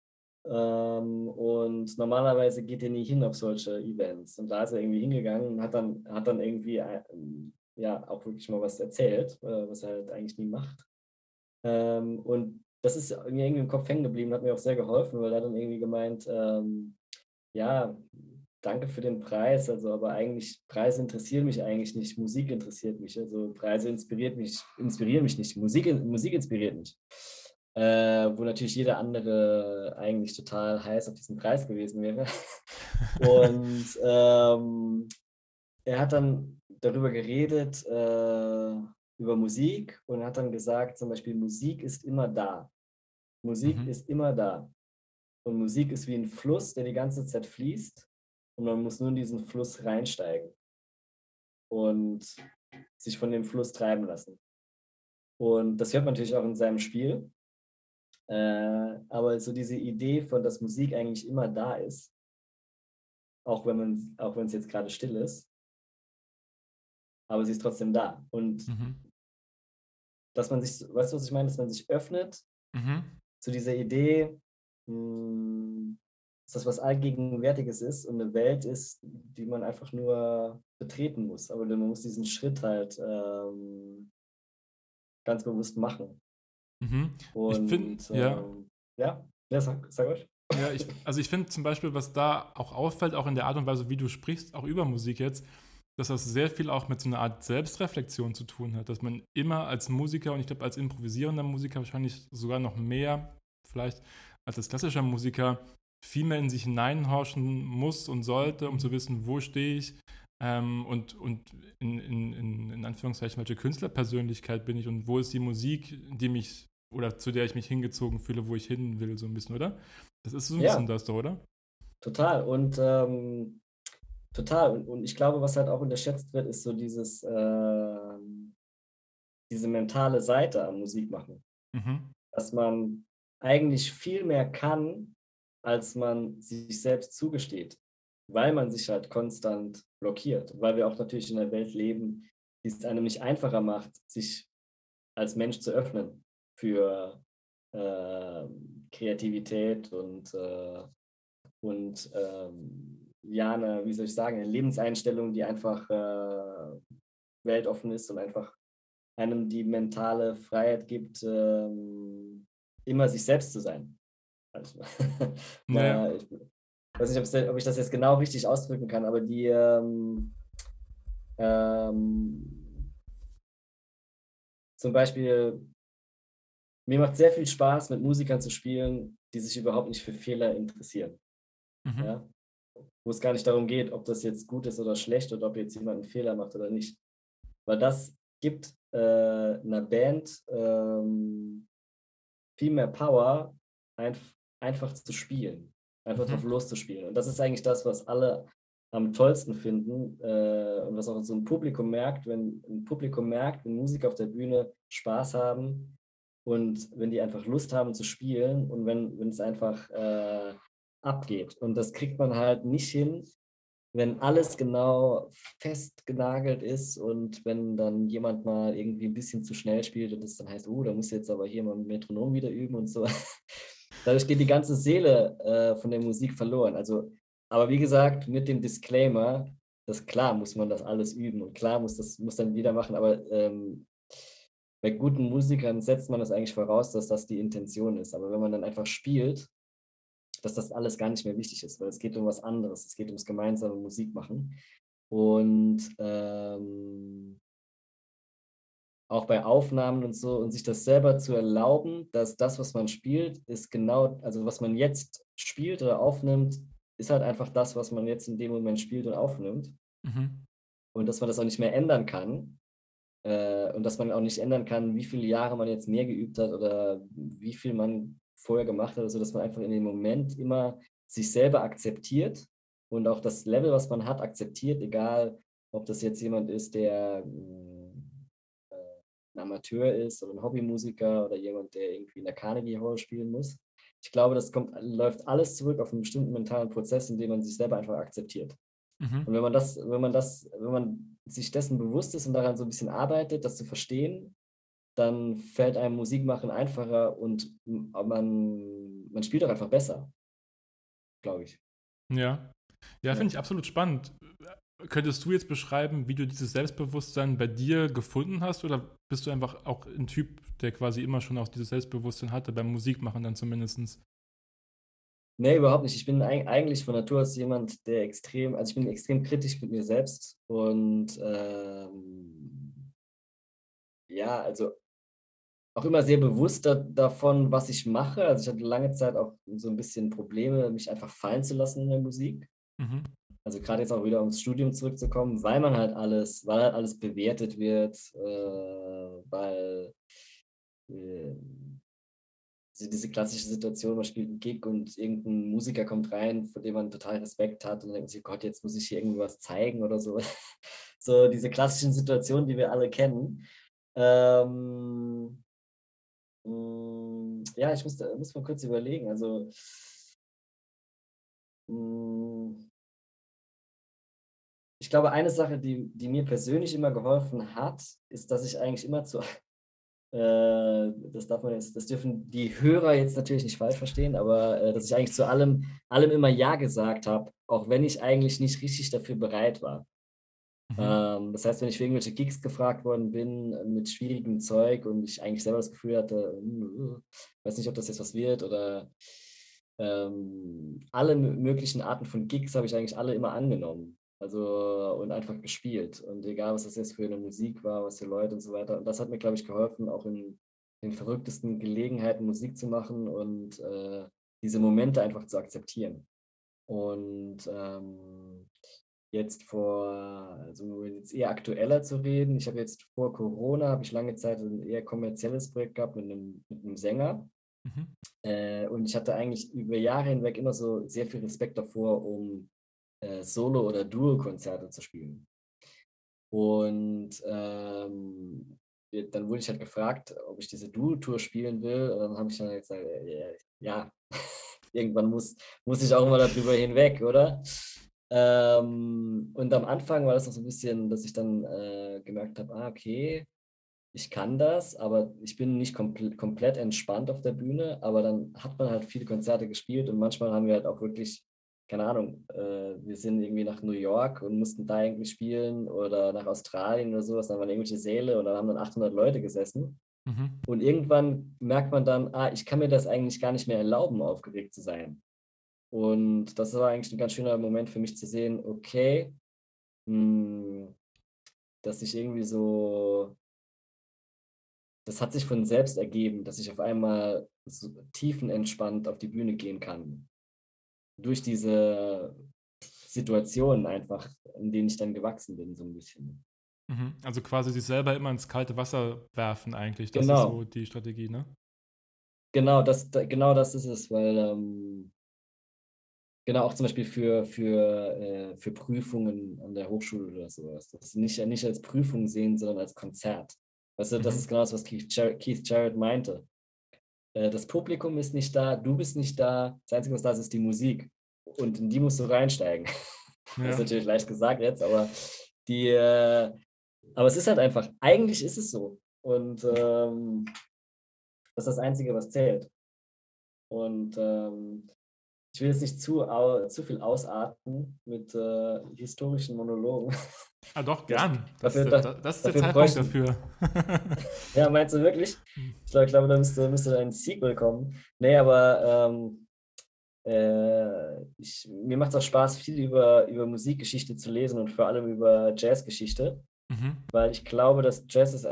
Und normalerweise geht er nie hin auf solche Events. Und da ist er irgendwie hingegangen und hat dann irgendwie ja auch wirklich mal was erzählt, was er halt eigentlich nie macht. Und das ist mir irgendwie im Kopf hängen geblieben, hat mir auch sehr geholfen, weil er dann irgendwie gemeint, ja, danke für den Preis, also aber eigentlich, Preise interessieren mich eigentlich nicht, Musik interessiert mich, also Preise inspirieren mich nicht, Musik inspiriert mich. Wo natürlich jeder andere eigentlich total heiß auf diesen Preis gewesen wäre. Und er hat dann darüber geredet, über Musik und hat dann gesagt, zum Beispiel, Musik ist immer da. Musik ist immer da. Und Musik ist wie ein Fluss, der die ganze Zeit fließt. Und man muss nur in diesen Fluss reinsteigen und sich von dem Fluss treiben lassen. Und das hört man natürlich auch in seinem Spiel. Aber so diese Idee von, dass Musik eigentlich immer da ist, auch wenn es jetzt gerade still ist, aber sie ist trotzdem da. Und dass man sich, weißt du, was ich meine, dass man sich öffnet zu dieser Idee, dass das was Allgegenwärtiges ist und eine Welt ist, die man einfach nur betreten muss. Aber man muss diesen Schritt halt ganz bewusst machen. Und Ich finde, sag euch. Ja, ich finde zum Beispiel, was da auch auffällt, auch in der Art und Weise, wie du sprichst, auch über Musik jetzt, dass das sehr viel auch mit so einer Art Selbstreflexion zu tun hat, dass man immer als Musiker und ich glaube als improvisierender Musiker wahrscheinlich sogar noch mehr vielleicht als klassischer Musiker viel mehr in sich hineinhorchen muss und sollte, um zu wissen, wo stehe ich und in Anführungszeichen, welche Künstlerpersönlichkeit bin ich und wo ist die Musik, die mich oder zu der ich mich hingezogen fühle, wo ich hin will, so ein bisschen, oder? Das ist so ein bisschen das, oder? Total. Und total. Und ich glaube, was halt auch unterschätzt wird, ist so diese mentale Seite am Musikmachen. Dass man eigentlich viel mehr kann, als man sich selbst zugesteht, weil man sich halt konstant blockiert, weil wir auch natürlich in einer Welt leben, die es einem nicht einfacher macht, sich als Mensch zu öffnen für Kreativität und wie soll ich sagen, eine Lebenseinstellung, die einfach weltoffen ist und einfach einem die mentale Freiheit gibt, immer sich selbst zu sein. Also, ich weiß nicht, ob ich das jetzt genau richtig ausdrücken kann, aber die zum Beispiel, mir macht sehr viel Spaß, mit Musikern zu spielen, die sich überhaupt nicht für Fehler interessieren. Ja? Wo es gar nicht darum geht, ob das jetzt gut ist oder schlecht oder ob jetzt jemand einen Fehler macht oder nicht. Weil das gibt einer Band viel mehr Power, einfach zu spielen, einfach drauf loszuspielen. Und das ist eigentlich das, was alle am tollsten finden und was auch so ein Publikum merkt, wenn Musiker auf der Bühne Spaß haben und wenn die einfach Lust haben zu spielen und wenn es einfach abgeht. Und das kriegt man halt nicht hin, wenn alles genau festgenagelt ist und wenn dann jemand mal irgendwie ein bisschen zu schnell spielt und es dann heißt, da muss jetzt aber hier mal mit Metronom wieder üben und so. Dadurch geht die ganze Seele von der Musik verloren. Also, aber wie gesagt, mit dem Disclaimer, klar muss man das alles üben und klar muss dann jeder machen, aber bei guten Musikern setzt man das eigentlich voraus, dass das die Intention ist. Aber wenn man dann einfach spielt, dass das alles gar nicht mehr wichtig ist, weil es geht um was anderes. Es geht ums gemeinsame Musikmachen. Und auch bei Aufnahmen und so und sich das selber zu erlauben, dass das, was man spielt, ist genau, also was man jetzt spielt oder aufnimmt, ist halt einfach das, was man jetzt in dem Moment spielt und aufnimmt. Mhm. Und dass man das auch nicht mehr ändern kann. Und dass man auch nicht ändern kann, wie viele Jahre man jetzt mehr geübt hat oder wie viel man vorher gemacht hat, also dass man einfach in dem Moment immer sich selber akzeptiert und auch das Level, was man hat, akzeptiert, egal ob das jetzt jemand ist, der ein Amateur ist oder ein Hobbymusiker oder jemand, der irgendwie in der Carnegie Hall spielen muss. Ich glaube, läuft alles zurück auf einen bestimmten mentalen Prozess, in dem man sich selber einfach akzeptiert. Mhm. Und wenn man sich dessen bewusst ist und daran so ein bisschen arbeitet, das zu verstehen, dann fällt einem Musikmachen einfacher und man spielt auch einfach besser, glaube ich. Ja. Ja, Ja. finde ich absolut spannend. Könntest du jetzt beschreiben, wie du dieses Selbstbewusstsein bei dir gefunden hast, oder bist du einfach auch ein Typ, der quasi immer schon auch dieses Selbstbewusstsein hatte, beim Musikmachen dann zumindest? Nee, überhaupt nicht. Ich bin eigentlich von Natur aus jemand, also ich bin extrem kritisch mit mir selbst und ja, also auch immer sehr bewusst davon, was ich mache. Also ich hatte lange Zeit auch so ein bisschen Probleme, mich einfach fallen zu lassen in der Musik. Mhm. Also gerade jetzt auch wieder ums Studium zurückzukommen, weil halt alles bewertet wird, weil äh, diese klassische Situation, man spielt einen Gig und irgendein Musiker kommt rein, vor dem man total Respekt hat und dann denkt sich, Gott, jetzt muss ich hier irgendwie was zeigen oder so. So diese klassischen Situationen, die wir alle kennen. Ähm, ja, muss mal kurz überlegen. Also, mh, ich glaube, eine Sache, die mir persönlich immer geholfen hat, ist, dass ich eigentlich immer das dürfen die Hörer jetzt natürlich nicht falsch verstehen, aber dass ich eigentlich zu allem immer Ja gesagt habe, auch wenn ich eigentlich nicht richtig dafür bereit war. Mhm. Das heißt, wenn ich für irgendwelche Gigs gefragt worden bin mit schwierigem Zeug und ich eigentlich selber das Gefühl hatte, weiß nicht, ob das jetzt was wird oder alle möglichen Arten von Gigs habe ich eigentlich alle immer angenommen. Also und einfach gespielt. Und egal, was das jetzt für eine Musik war, was für Leute und so weiter. Und das hat mir, glaube ich, geholfen, auch in den verrücktesten Gelegenheiten Musik zu machen und diese Momente einfach zu akzeptieren. Und also jetzt eher aktueller zu reden. Ich habe jetzt vor Corona, habe ich lange Zeit ein eher kommerzielles Projekt gehabt mit einem Sänger. Mhm. Und ich hatte eigentlich über Jahre hinweg immer so sehr viel Respekt davor, um Solo- oder Duo-Konzerte zu spielen. Und dann wurde ich halt gefragt, ob ich diese Duo-Tour spielen will. Und dann habe ich dann gesagt, ja, irgendwann muss ich auch mal darüber hinweg, oder? Und am Anfang war das noch so ein bisschen, dass ich dann gemerkt habe, okay, ich kann das, aber ich bin nicht komplett entspannt auf der Bühne. Aber dann hat man halt viele Konzerte gespielt und manchmal haben wir halt auch wirklich, keine Ahnung, wir sind irgendwie nach New York und mussten da irgendwie spielen oder nach Australien oder sowas. Dann waren irgendwelche Säle und dann haben dann 800 Leute gesessen. Mhm. Und irgendwann merkt man dann, ich kann mir das eigentlich gar nicht mehr erlauben, aufgeregt zu sein. Und das war eigentlich ein ganz schöner Moment für mich zu sehen, okay, mh, dass ich irgendwie so, das hat sich von selbst ergeben, dass ich auf einmal so tiefenentspannt auf die Bühne gehen kann. Durch diese Situationen einfach, in denen ich dann gewachsen bin, so ein bisschen. Mhm. Also quasi sich selber immer ins kalte Wasser werfen eigentlich. Das ist so Genau, die Strategie, ne? genau das ist es, weil genau, auch zum Beispiel für Prüfungen an der Hochschule oder sowas. Das nicht als Prüfung sehen, sondern als Konzert. Weißt du, das Mhm. ist genau das, was Keith Jarrett meinte. Das Publikum ist nicht da, du bist nicht da, das Einzige, was da ist die Musik. Und in die musst du reinsteigen. Das ist Ja. natürlich leicht gesagt jetzt, aber es ist halt einfach, eigentlich ist es so. Und das ist das Einzige, was zählt. Und ich will jetzt nicht zu viel ausarten mit historischen Monologen. Ah, doch, Das, gern. dafür, da, Das ist der dafür Zeitpunkt bräuchten. dafür. Ja, meinst du wirklich? Ich glaube, da müsste ein Sequel kommen. Nee, aber mir macht es auch Spaß, viel über Musikgeschichte zu lesen und vor allem über Jazzgeschichte, Mhm. weil ich glaube, dass Jazz ist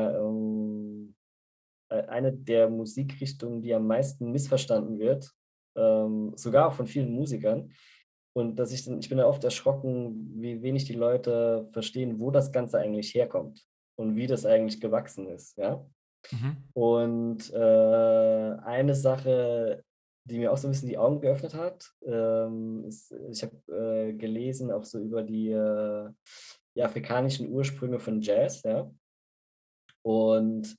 eine der Musikrichtungen, die am meisten missverstanden wird. sogar auch von vielen Musikern. Und ich bin da oft erschrocken, wie wenig die Leute verstehen, wo das Ganze eigentlich herkommt und wie das eigentlich gewachsen ist, ja. Mhm. Und eine Sache, die mir auch so ein bisschen die Augen geöffnet hat, ist, ich habe gelesen auch so über die afrikanischen Ursprünge von Jazz, ja. Und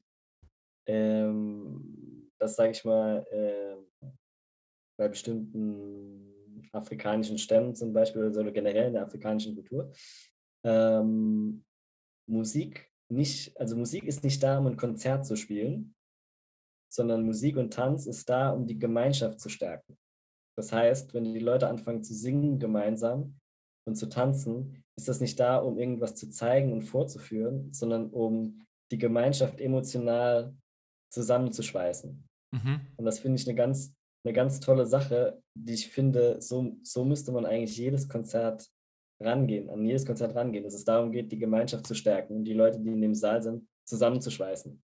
das sage ich mal, bei bestimmten afrikanischen Stämmen zum Beispiel oder generell in der afrikanischen Kultur, ähm, Musik Musik ist nicht da, um ein Konzert zu spielen, sondern Musik und Tanz ist da, um die Gemeinschaft zu stärken. Das heißt, wenn die Leute anfangen zu singen gemeinsam und zu tanzen, ist das nicht da, um irgendwas zu zeigen und vorzuführen, sondern um die Gemeinschaft emotional zusammenzuschweißen. Mhm. Und das finde ich eine ganz tolle Sache, die ich finde, so müsste man eigentlich an jedes Konzert rangehen, dass es darum geht, die Gemeinschaft zu stärken und die Leute, die in dem Saal sind, zusammenzuschweißen.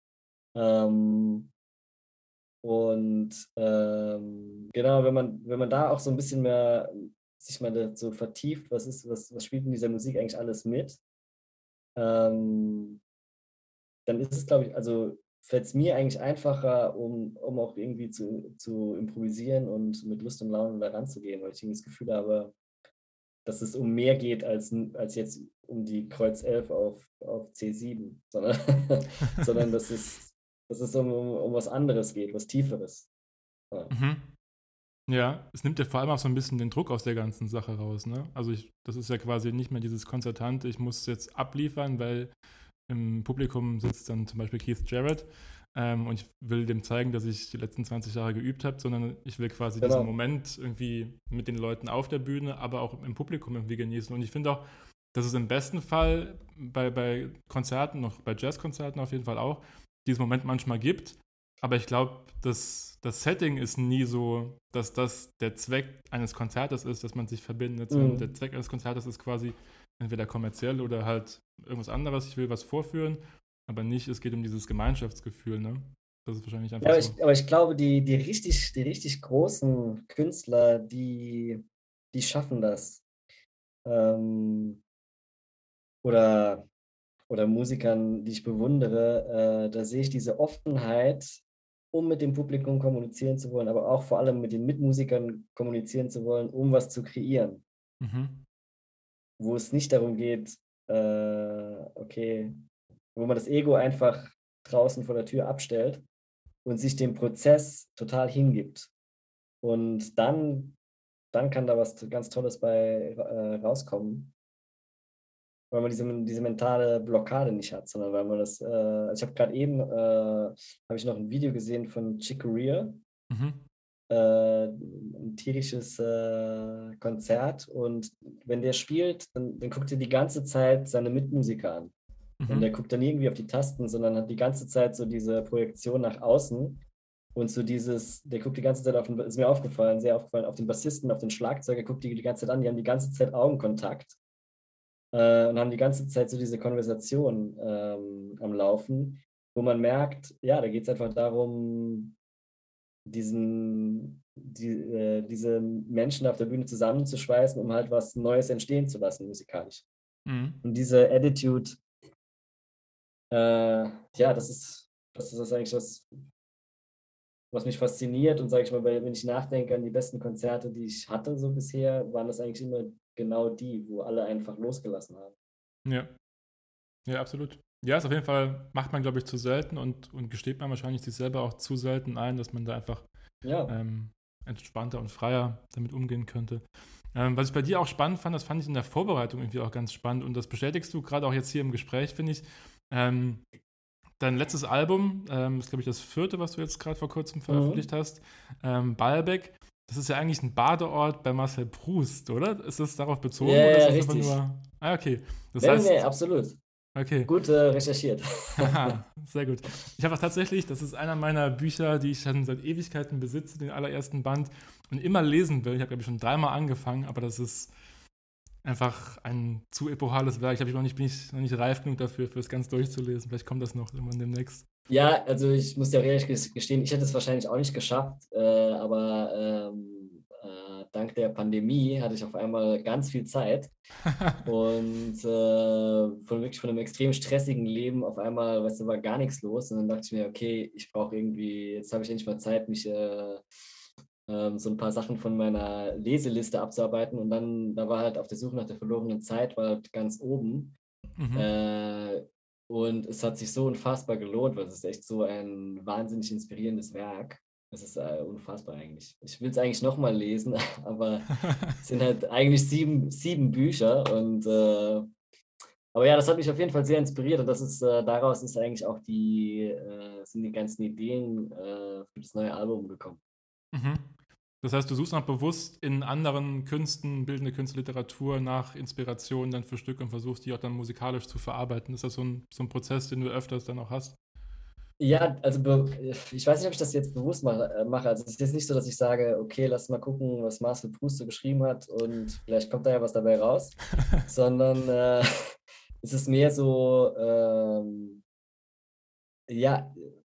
Genau, wenn man da auch so ein bisschen mehr sich mal so vertieft, was spielt in dieser Musik eigentlich alles mit, dann ist es, glaube ich, also fällt es mir eigentlich einfacher, um auch irgendwie zu improvisieren und mit Lust und Laune da ranzugehen, weil ich irgendwie das Gefühl habe, dass es um mehr geht als jetzt um die Kreuz 11 auf C7, sondern dass es um was anderes geht, was Tieferes. Ja. Mhm. Ja, es nimmt ja vor allem auch so ein bisschen den Druck aus der ganzen Sache raus, ne? Also das ist ja quasi nicht mehr dieses konzertante, ich muss jetzt abliefern, weil im Publikum sitzt dann zum Beispiel Keith Jarrett und ich will dem zeigen, dass ich die letzten 20 Jahre geübt habe, sondern ich will quasi Genau. diesen Moment irgendwie mit den Leuten auf der Bühne, aber auch im Publikum irgendwie genießen. Und ich finde auch, dass es im besten Fall bei Konzerten, noch bei Jazzkonzerten auf jeden Fall auch, diesen Moment manchmal gibt. Aber ich glaube, das Setting ist nie so, dass das der Zweck eines Konzertes ist, dass man sich verbindet. Sondern der Zweck eines Konzertes ist quasi entweder kommerziell oder halt irgendwas anderes. Ich will was vorführen, aber nicht, es geht um dieses Gemeinschaftsgefühl, ne? Das ist wahrscheinlich einfach so. Aber ich glaube, die richtig großen Künstler, die schaffen das. Oder Musikern, die ich bewundere, da sehe ich diese Offenheit, um mit dem Publikum kommunizieren zu wollen, aber auch vor allem mit den Mitmusikern kommunizieren zu wollen, um was zu kreieren. Mhm. Wo es nicht darum geht, wo man das Ego einfach draußen vor der Tür abstellt und sich dem Prozess total hingibt. Und dann kann da was ganz Tolles bei rauskommen. Weil man diese mentale Blockade nicht hat, sondern weil man das, ich habe gerade eben, habe ich noch ein Video gesehen von Chick Corea, ein tierisches Konzert, und wenn der spielt, dann guckt er die ganze Zeit seine Mitmusiker an. Und der guckt dann irgendwie auf die Tasten, sondern hat die ganze Zeit so diese Projektion nach außen und so der guckt die ganze Zeit ist mir aufgefallen, sehr aufgefallen, auf den Bassisten, auf den Schlagzeuger, guckt die ganze Zeit an, die haben die ganze Zeit Augenkontakt. Und haben die ganze Zeit so diese Konversation am Laufen, wo man merkt, ja, da geht es einfach darum, diese Menschen auf der Bühne zusammenzuschweißen, um halt was Neues entstehen zu lassen, musikalisch. Mhm. Und diese Attitude, das ist eigentlich das, was mich fasziniert. Und sage ich mal, wenn ich nachdenke an die besten Konzerte, die ich hatte so bisher, waren das eigentlich immer genau die, wo alle einfach losgelassen haben. Ja. Ja, absolut. Ja, ist auf jeden Fall, macht man, glaube ich, zu selten und gesteht man wahrscheinlich sich selber auch zu selten ein, dass man da einfach entspannter und freier damit umgehen könnte. Was ich bei dir auch spannend fand, das fand ich in der Vorbereitung irgendwie auch ganz spannend, und das bestätigst du gerade auch jetzt hier im Gespräch, finde ich. Dein letztes Album, ist, glaube ich, das 4., was du jetzt gerade vor kurzem veröffentlicht hast, Baalbek. Das ist ja eigentlich ein Badeort bei Marcel Proust, oder? Ist das darauf bezogen? Ja, oder ist das richtig. Einfach nur... Okay. Das heißt, absolut. Okay. Gut recherchiert. Sehr gut. Ich habe auch tatsächlich, das ist einer meiner Bücher, die ich schon seit Ewigkeiten besitze, den allerersten Band, und immer lesen will. Ich habe, glaube ich, schon 3-mal angefangen, aber das ist einfach ein zu epochales Werk. Ich bin ich noch nicht reif genug dafür, es ganz durchzulesen. Vielleicht kommt das noch irgendwann demnächst. Ja, also ich muss dir auch ehrlich gestehen, ich hätte es wahrscheinlich auch nicht geschafft, aber dank der Pandemie hatte ich auf einmal ganz viel Zeit und von einem extrem stressigen Leben auf einmal, weißt du, war gar nichts los. Und dann dachte ich mir, okay, ich brauche irgendwie, jetzt habe ich endlich mal Zeit, mich so ein paar Sachen von meiner Leseliste abzuarbeiten. Und dann, da war halt auf der Suche nach der verlorenen Zeit, war halt ganz oben. Mhm. Und es hat sich so unfassbar gelohnt, weil es ist echt so ein wahnsinnig inspirierendes Werk. Es ist unfassbar eigentlich. Ich will es eigentlich nochmal lesen, aber es sind halt eigentlich sieben Bücher. Aber ja, das hat mich auf jeden Fall sehr inspiriert und daraus ist eigentlich auch sind die ganzen Ideen für das neue Album gekommen. Mhm. Das heißt, du suchst noch bewusst in anderen Künsten, bildende Künste, Literatur nach Inspirationen dann für Stücke und versuchst die auch dann musikalisch zu verarbeiten. Ist das so ein Prozess, den du öfters dann auch hast? Ja, also ich weiß nicht, ob ich das jetzt bewusst mache. Also es ist jetzt nicht so, dass ich sage, okay, lass mal gucken, was Marcel Proust so geschrieben hat und vielleicht kommt da ja was dabei raus, sondern es ist mehr so, ja,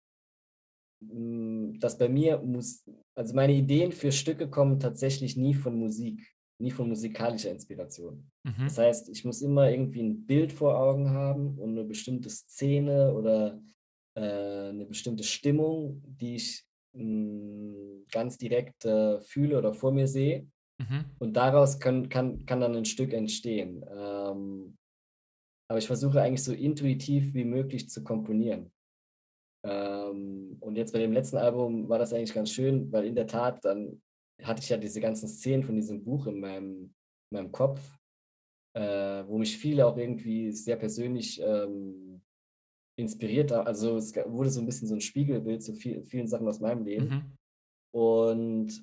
dass bei mir also meine Ideen für Stücke kommen tatsächlich nie von Musik, nie von musikalischer Inspiration. Mhm. Das heißt, ich muss immer irgendwie ein Bild vor Augen haben und eine bestimmte Szene oder eine bestimmte Stimmung, die ich ganz direkt fühle oder vor mir sehe. Mhm. Und daraus kann dann ein Stück entstehen. Aber ich versuche eigentlich so intuitiv wie möglich zu komponieren. Und jetzt bei dem letzten Album war das eigentlich ganz schön, weil in der Tat dann hatte ich ja diese ganzen Szenen von diesem Buch in meinem Kopf, wo mich viele auch irgendwie sehr persönlich inspiriert haben. Also es wurde so ein bisschen so ein Spiegelbild zu vielen Sachen aus meinem Leben. Mhm. Und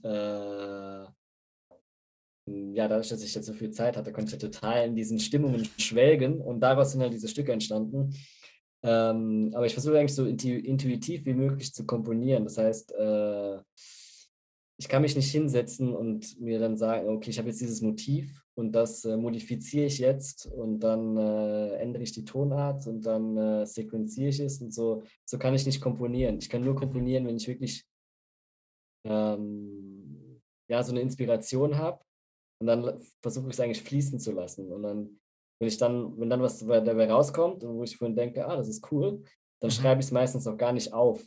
ja, dadurch, dass ich jetzt so viel Zeit hatte, konnte ich ja total in diesen Stimmungen schwelgen und daraus sind halt diese Stücke entstanden. Aber ich versuche eigentlich so intuitiv wie möglich zu komponieren. Das heißt, ich kann mich nicht hinsetzen und mir dann sagen, okay, ich habe jetzt dieses Motiv und das modifiziere ich jetzt und dann ändere ich die Tonart und dann sequenziere ich es und so. So kann ich nicht komponieren. Ich kann nur Mhm. komponieren, wenn ich wirklich ja, so eine Inspiration habe und dann versuche ich es eigentlich fließen zu lassen. Und dann, wenn dann was dabei rauskommt und wo ich vorhin denke, das ist cool, dann Mhm. schreibe ich es meistens auch gar nicht auf,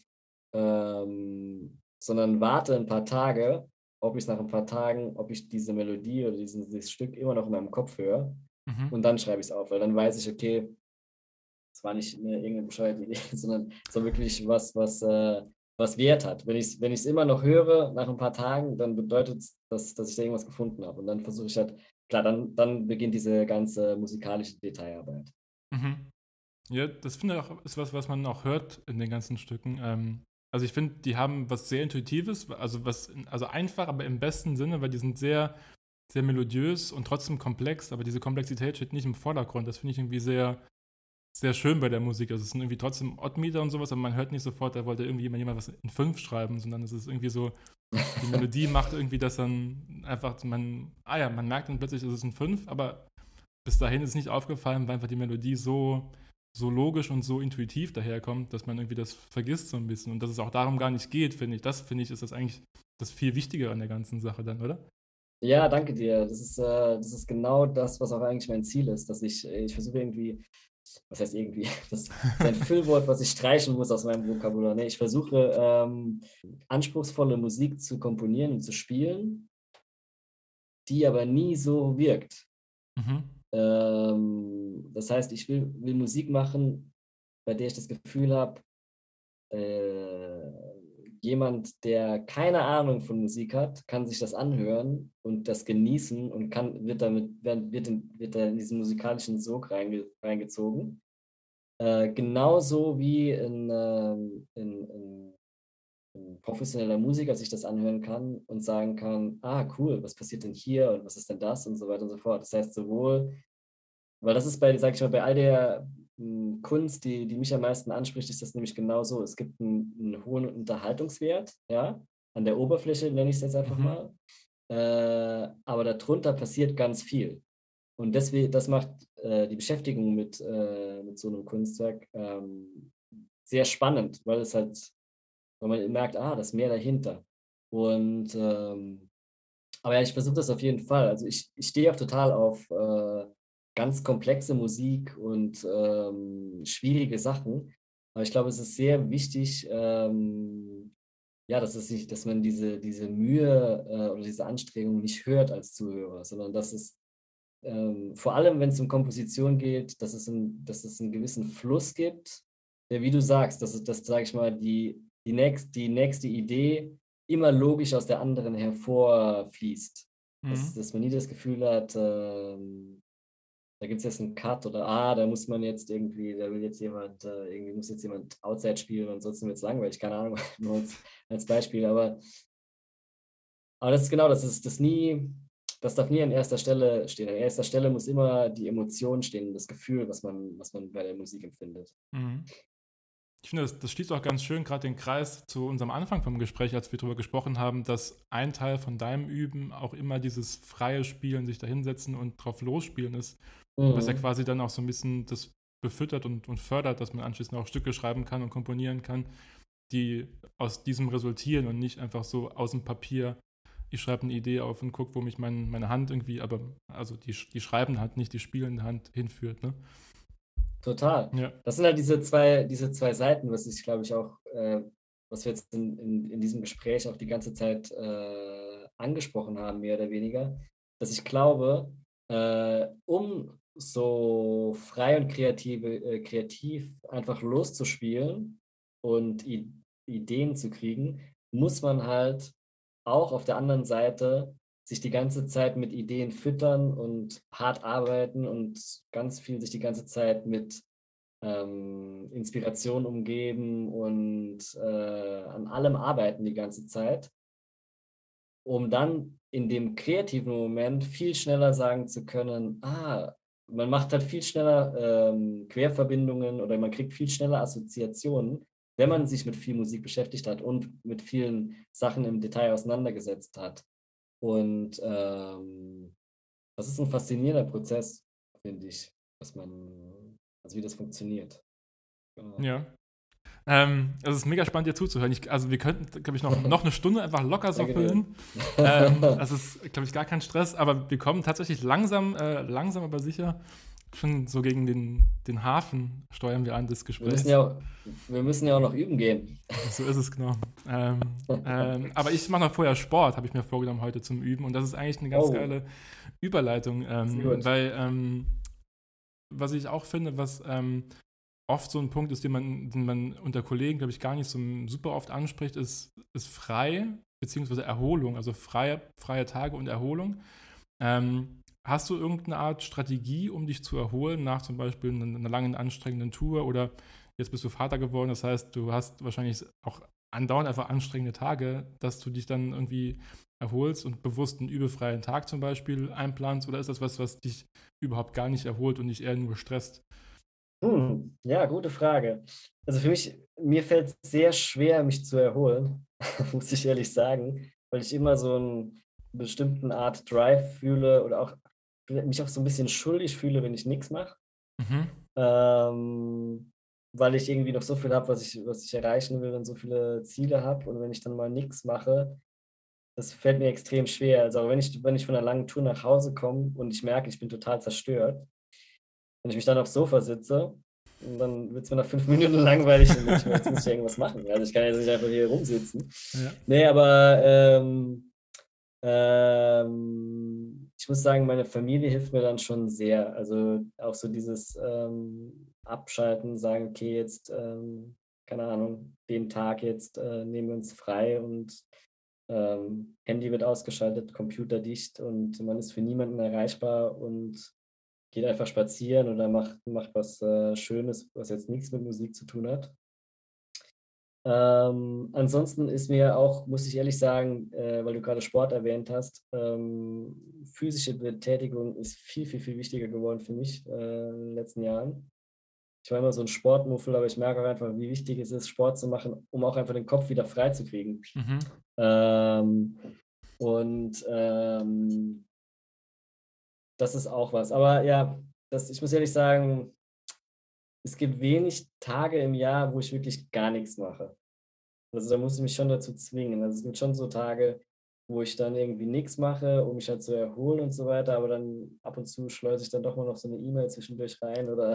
sondern warte ein paar Tage, ob ich diese Melodie oder dieses Stück immer noch in meinem Kopf höre. Mhm. Und dann schreibe ich es auf, weil dann weiß ich, okay, es war nicht irgendeine bescheuerte Idee, sondern es war wirklich was Wert hat. Wenn ich es immer noch höre nach ein paar Tagen, dann bedeutet es, dass ich da irgendwas gefunden habe. Und dann versuche ich halt, klar, dann beginnt diese ganze musikalische Detailarbeit. Mhm. Ja, das finde ich auch, ist was man auch hört in den ganzen Stücken. Also ich finde, die haben was sehr Intuitives, also einfach, aber im besten Sinne, weil die sind sehr, sehr melodiös und trotzdem komplex, aber diese Komplexität steht nicht im Vordergrund. Das finde ich irgendwie sehr, sehr schön bei der Musik. Also es sind irgendwie trotzdem Oddmeter und sowas, aber man hört nicht sofort, da wollte irgendwie jemand was in 5 schreiben, sondern es ist irgendwie so, die Melodie macht irgendwie, dass dann einfach man merkt dann plötzlich, es ist ein 5, aber bis dahin ist nicht aufgefallen, weil einfach die Melodie so logisch und so intuitiv daherkommt, dass man irgendwie das vergisst so ein bisschen und dass es auch darum gar nicht geht, finde ich. Das finde ich, ist das eigentlich das viel Wichtigere an der ganzen Sache dann, oder? Ja, danke dir. Das ist genau das, was auch eigentlich mein Ziel ist, dass ich versuche irgendwie, was heißt irgendwie, das ist ein Füllwort, was ich streichen muss aus meinem Vokabular. Ne? Ich versuche anspruchsvolle Musik zu komponieren und zu spielen, die aber nie so wirkt. Mhm. Das heißt, ich will Musik machen, bei der ich das Gefühl habe, äh, jemand, der keine Ahnung von Musik hat, kann sich das anhören und das genießen und wird da in diesen musikalischen Sog reingezogen. Genauso wie ein professioneller Musiker sich das anhören kann und sagen kann, cool, was passiert denn hier und was ist denn das und so weiter und so fort. Das heißt sowohl, weil das ist sag ich mal, bei all der Kunst, die mich am meisten anspricht, ist das nämlich genauso. Es gibt einen hohen Unterhaltungswert, ja, an der Oberfläche nenne ich es jetzt einfach Mhm. mal. Aber darunter passiert ganz viel. Und deswegen, das macht die Beschäftigung mit so einem Kunstwerk sehr spannend, weil man merkt, das ist mehr dahinter. Und Aber ja, ich versuche das auf jeden Fall. Also ich stehe auch total auf ganz komplexe Musik und schwierige Sachen. Aber ich glaube, es ist sehr wichtig, ja, dass man diese Mühe oder diese Anstrengung nicht hört als Zuhörer, sondern dass es vor allem, wenn es um Komposition geht, dass es einen gewissen Fluss gibt, der, wie du sagst, dass sage ich mal, die nächste Idee immer logisch aus der anderen hervorfließt. Mhm. Dass man nie das Gefühl hat, da gibt es jetzt einen Cut oder da muss man jetzt irgendwie, da will jetzt jemand, irgendwie muss jetzt jemand Outside spielen und sonst wird es langweilig, keine Ahnung, nur als Beispiel. Aber das ist genau, das darf nie an erster Stelle stehen. An erster Stelle muss immer die Emotion stehen, das Gefühl, was man bei der Musik empfindet. Mhm. Ich finde, das schließt auch ganz schön gerade den Kreis zu unserem Anfang vom Gespräch, als wir darüber gesprochen haben, dass ein Teil von deinem Üben auch immer dieses freie Spielen, sich da hinsetzen und drauf losspielen ist, was ja Mhm. quasi dann auch so ein bisschen das befüttert und fördert, dass man anschließend auch Stücke schreiben kann und komponieren kann, die aus diesem resultieren und nicht einfach so aus dem Papier, ich schreibe eine Idee auf und gucke, wo mich meine Hand irgendwie, aber also die schreibende Hand, nicht die spielende Hand hinführt. Ne? Total. Ja. Das sind halt diese zwei Seiten, was ich, glaube ich, auch, was wir jetzt in diesem Gespräch auch die ganze Zeit angesprochen haben, mehr oder weniger, dass ich glaube, um so frei und kreativ einfach loszuspielen und Ideen zu kriegen, muss man halt auch auf der anderen Seite sich die ganze Zeit mit Ideen füttern und hart arbeiten und ganz viel sich die ganze Zeit mit Inspiration umgeben und an allem arbeiten die ganze Zeit, um dann in dem kreativen Moment viel schneller sagen zu können, man macht halt viel schneller Querverbindungen oder man kriegt viel schneller Assoziationen, wenn man sich mit viel Musik beschäftigt hat und mit vielen Sachen im Detail auseinandergesetzt hat. Und das ist ein faszinierender Prozess, finde ich, also wie das funktioniert. Genau. Ja. Es ist mega spannend, dir zuzuhören. Also wir könnten, glaube ich, noch eine Stunde einfach locker so Danke dir. füllen. Das ist, glaube ich, gar kein Stress, aber wir kommen tatsächlich langsam aber sicher schon so gegen den Hafen steuern wir an des Gesprächs. Wir müssen ja auch noch üben gehen. So ist es, genau. Aber ich mache noch vorher Sport, habe ich mir vorgenommen heute zum Üben. Und das ist eigentlich eine ganz Oh, geile Überleitung, sehr gut. weil was ich auch finde, was oft so ein Punkt ist, den man unter Kollegen, glaube ich, gar nicht so super oft anspricht, ist frei, beziehungsweise Erholung, also freie Tage und Erholung. Hast du irgendeine Art Strategie, um dich zu erholen nach zum Beispiel einer langen, anstrengenden Tour oder jetzt bist du Vater geworden, das heißt, du hast wahrscheinlich auch andauernd einfach anstrengende Tage, dass du dich dann irgendwie erholst und bewusst einen übelfreien Tag zum Beispiel einplanst oder ist das was dich überhaupt gar nicht erholt und dich eher nur stresst? Ja, gute Frage. Also mir fällt es sehr schwer, mich zu erholen, muss ich ehrlich sagen, weil ich immer so einen bestimmten Art Drive fühle oder auch mich auch so ein bisschen schuldig fühle, wenn ich nichts mache. Mhm. Weil ich irgendwie noch so viel habe, was ich erreichen will und so viele Ziele habe. Und wenn ich dann mal nichts mache, das fällt mir extrem schwer. Also wenn ich von einer langen Tour nach Hause komme und ich merke, ich bin total zerstört, wenn ich mich dann aufs Sofa sitze, und dann wird es mir nach 5 Minuten langweilig und jetzt muss ich irgendwas machen. Also ich kann jetzt nicht einfach hier rumsitzen. Ja. Nee, aber ich muss sagen, meine Familie hilft mir dann schon sehr. Also auch so dieses Abschalten, sagen, okay, jetzt, keine Ahnung, den Tag jetzt nehmen wir uns frei und Handy wird ausgeschaltet, Computer dicht und man ist für niemanden erreichbar und geht einfach spazieren oder macht was Schönes, was jetzt nichts mit Musik zu tun hat. Ansonsten ist mir auch, muss ich ehrlich sagen, weil du gerade Sport erwähnt hast, physische Betätigung ist viel, viel, viel wichtiger geworden für mich in den letzten Jahren. Ich war immer so ein Sportmuffel, aber ich merke auch einfach, wie wichtig es ist, Sport zu machen, um auch einfach den Kopf wieder frei zu kriegen. Mhm. Ähm, und das ist auch was. Aber ja, ich muss ehrlich sagen, es gibt wenig Tage im Jahr, wo ich wirklich gar nichts mache. Also da muss ich mich schon dazu zwingen. Also es gibt schon so Tage, wo ich dann irgendwie nichts mache, um mich halt zu erholen und so weiter, aber dann ab und zu schleuse ich dann doch mal noch so eine E-Mail zwischendurch rein oder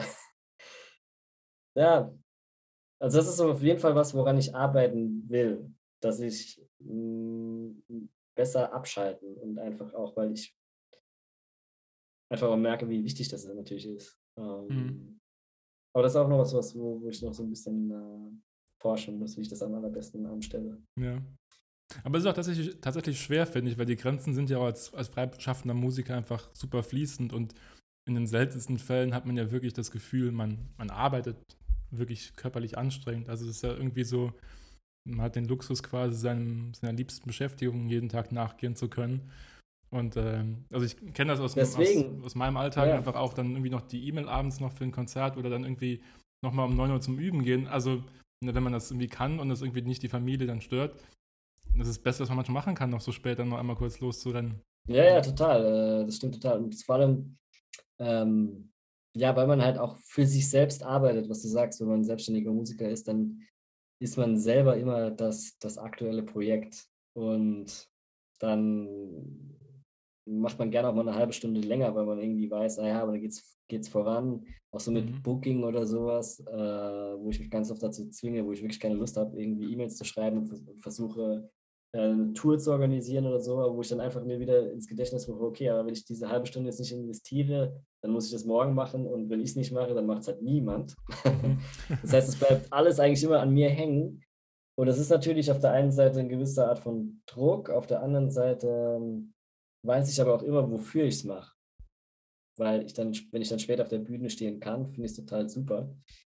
ja, also das ist so auf jeden Fall was, woran ich arbeiten will, dass ich besser abschalten und einfach auch, weil ich einfach auch merke, wie wichtig das natürlich ist. Aber das ist auch noch was wo ich noch so ein bisschen forschen muss, wie ich das am allerbesten anstelle. Ja. Aber es ist auch tatsächlich schwer, finde ich, weil die Grenzen sind ja auch als freischaffender Musiker einfach super fließend und in den seltensten Fällen hat man ja wirklich das Gefühl, man arbeitet wirklich körperlich anstrengend. Also es ist ja irgendwie so, man hat den Luxus quasi seiner liebsten Beschäftigung jeden Tag nachgehen zu können. Und also ich kenne das aus meinem Alltag einfach auch, dann irgendwie noch die E-Mail abends noch für ein Konzert oder dann irgendwie nochmal um 9 Uhr zum Üben gehen. Also wenn man das irgendwie kann und das irgendwie nicht die Familie dann stört, das ist das Beste, was man manchmal machen kann, noch so spät dann noch einmal kurz loszurennen. Ja, total. Das stimmt total. Und vor allem, weil man halt auch für sich selbst arbeitet, was du sagst, wenn man selbstständiger Musiker ist, dann ist man selber immer das aktuelle Projekt. Und dann macht man gerne auch mal eine halbe Stunde länger, weil man irgendwie weiß, aber da geht's voran. Auch so mit Booking oder sowas, wo ich mich ganz oft dazu zwinge, wo ich wirklich keine Lust habe, irgendwie E-Mails zu schreiben und versuche, eine Tour zu organisieren oder so, wo ich dann einfach mir wieder ins Gedächtnis rufe, okay, aber wenn ich diese halbe Stunde jetzt nicht investiere, dann muss ich das morgen machen und wenn ich es nicht mache, dann macht es halt niemand. Das heißt, es bleibt alles eigentlich immer an mir hängen und das ist natürlich auf der einen Seite eine gewisse Art von Druck, auf der anderen Seite weiß ich aber auch immer, wofür ich es mache, weil wenn ich dann später auf der Bühne stehen kann, finde ich es total super.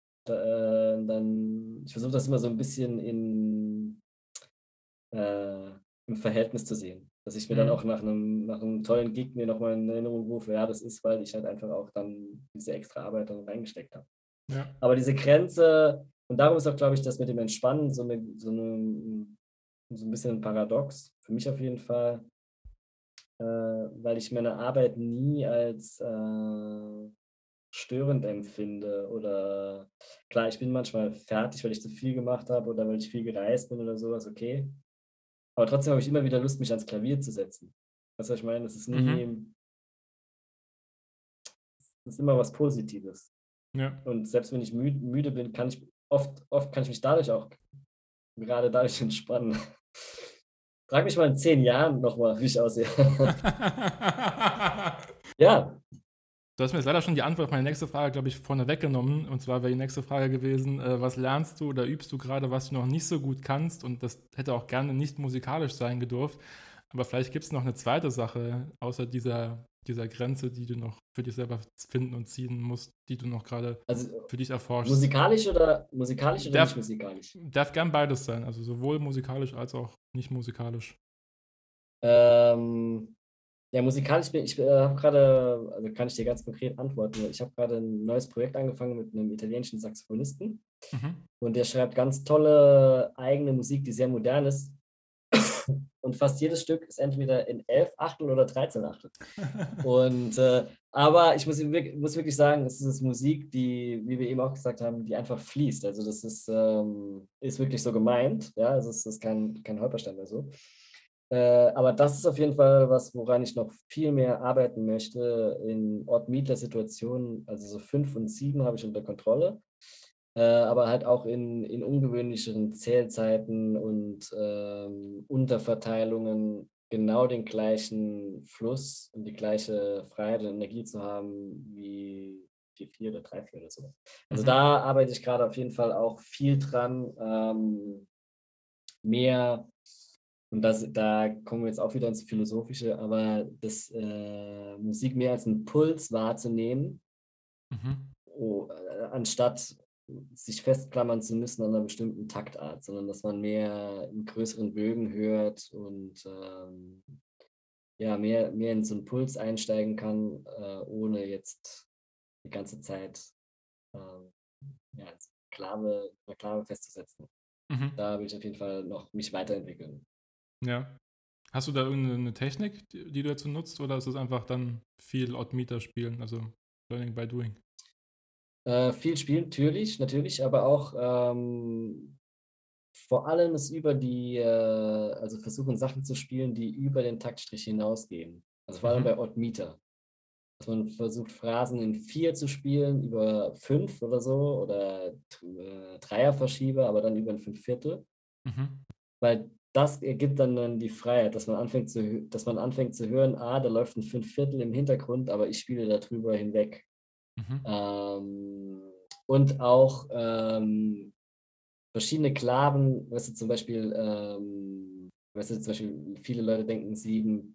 Ich versuche das immer so ein bisschen im Verhältnis zu sehen. Dass ich mir dann auch nach einem tollen Gig mir nochmal in Erinnerung rufe, ja, das ist, weil ich halt einfach auch dann diese extra Arbeit dann reingesteckt habe. Ja. Aber diese Grenze, und darum ist auch, glaube ich, das mit dem Entspannen so ein bisschen ein Paradox, für mich auf jeden Fall, weil ich meine Arbeit nie als störend empfinde oder klar, ich bin manchmal fertig, weil ich zu viel gemacht habe oder weil ich viel gereist bin oder sowas, okay. Aber trotzdem habe ich immer wieder Lust, mich ans Klavier zu setzen. Weißt du, was ich meine? Das ist immer was Positives. Ja. Und selbst wenn ich müde bin, kann ich oft kann ich mich gerade dadurch entspannen. Frag mich mal in 10 Jahren nochmal, wie ich aussehe. Ja. Du hast mir jetzt leider schon die Antwort auf meine nächste Frage, glaube ich, vorne weggenommen. Und zwar wäre die nächste Frage gewesen, was lernst du oder übst du gerade, was du noch nicht so gut kannst? Und das hätte auch gerne nicht musikalisch sein gedurft. Aber vielleicht gibt es noch eine zweite Sache, außer dieser Grenze, die du noch für dich selber finden und ziehen musst, die du noch gerade für dich erforschst. Musikalisch oder nicht musikalisch? Darf gern beides sein, also sowohl musikalisch als auch nicht musikalisch. Ja, musikalisch ich habe gerade, also kann ich dir ganz konkret antworten, ich habe gerade ein neues Projekt angefangen mit einem italienischen Saxophonisten und der schreibt ganz tolle eigene Musik, die sehr modern ist und fast jedes Stück ist entweder in 11 Achtel oder 13 Achtel. Und, aber ich muss wirklich sagen, es ist Musik, die, wie wir eben auch gesagt haben, die einfach fließt. Also das ist wirklich so gemeint, ja, also es ist kein Holperstein oder so. Aber das ist auf jeden Fall was, woran ich noch viel mehr arbeiten möchte in Ort-Mietler-Situationen. Also so 5 und 7 habe ich unter Kontrolle, aber halt auch in ungewöhnlicheren Zählzeiten und Unterverteilungen genau den gleichen Fluss und die gleiche Freiheit und Energie zu haben wie 4/4 oder 3/4 oder so. Also da arbeite ich gerade auf jeden Fall auch viel dran, mehr. Und da kommen wir jetzt auch wieder ins Philosophische, aber das Musik mehr als einen Puls wahrzunehmen, anstatt sich festklammern zu müssen an einer bestimmten Taktart, sondern dass man mehr in größeren Bögen hört und mehr in so einen Puls einsteigen kann, ohne jetzt die ganze Zeit Klave festzusetzen. Da will ich auf jeden Fall noch mich weiterentwickeln. Ja. Hast du da irgendeine Technik, die du dazu nutzt, oder ist es einfach dann viel Odd-Meter spielen, also Learning by Doing? Viel spielen, natürlich, aber auch vor allem ist über die, also versuchen Sachen zu spielen, die über den Taktstrich hinausgehen. Also vor allem bei Odd Meter. Dass man versucht, Phrasen in 4 zu spielen, über 5 oder so, oder Dreierverschieber, aber dann über ein 5/4. Weil das ergibt dann die Freiheit, dass man anfängt zu hören, da läuft ein 5/4 im Hintergrund, aber ich spiele darüber hinweg. Und auch verschiedene Klaven, zum Beispiel, viele Leute denken 7,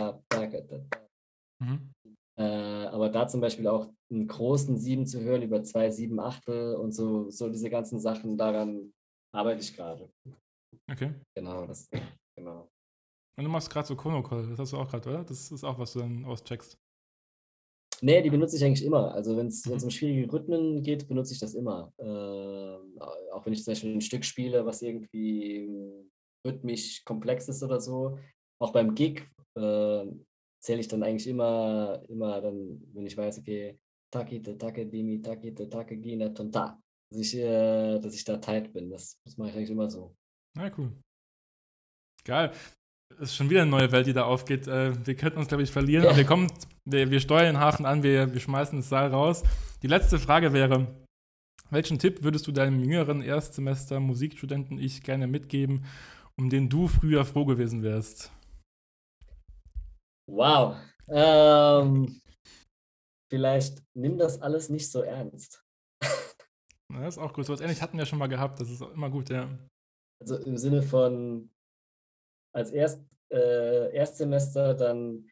aber da zum Beispiel auch einen großen 7 zu hören über 2 7/8 und so diese ganzen Sachen, daran arbeite ich gerade. Okay. Genau. Und du machst gerade so Konokol, das hast du auch gerade, oder? Das ist auch, was du dann auscheckst. Nee, die benutze ich eigentlich immer. Also wenn es um schwierige Rhythmen geht, benutze ich das immer. Auch wenn ich zum Beispiel ein Stück spiele, was irgendwie rhythmisch komplex ist oder so. Auch beim Gig zähle ich dann eigentlich immer dann, wenn ich weiß, okay, Takite, Take, Dimi, Takite, Take, Gina, Tonta. Dass ich da tight bin. Das mache ich eigentlich immer so. Na, cool. Geil. Das ist schon wieder eine neue Welt, die da aufgeht. Wir könnten uns, glaube ich, verlieren. Ja. Aber wir steuern den Hafen an, wir schmeißen das Seil raus. Die letzte Frage wäre, welchen Tipp würdest du deinem jüngeren Erstsemester Musikstudenten-Ich gerne mitgeben, um den du früher froh gewesen wärst? Wow. Vielleicht nimm das alles nicht so ernst. Na, das ist auch gut. So was Ähnliches hatten wir schon mal gehabt. Das ist auch immer gut, ja. Also im Sinne von als Erstsemester, dann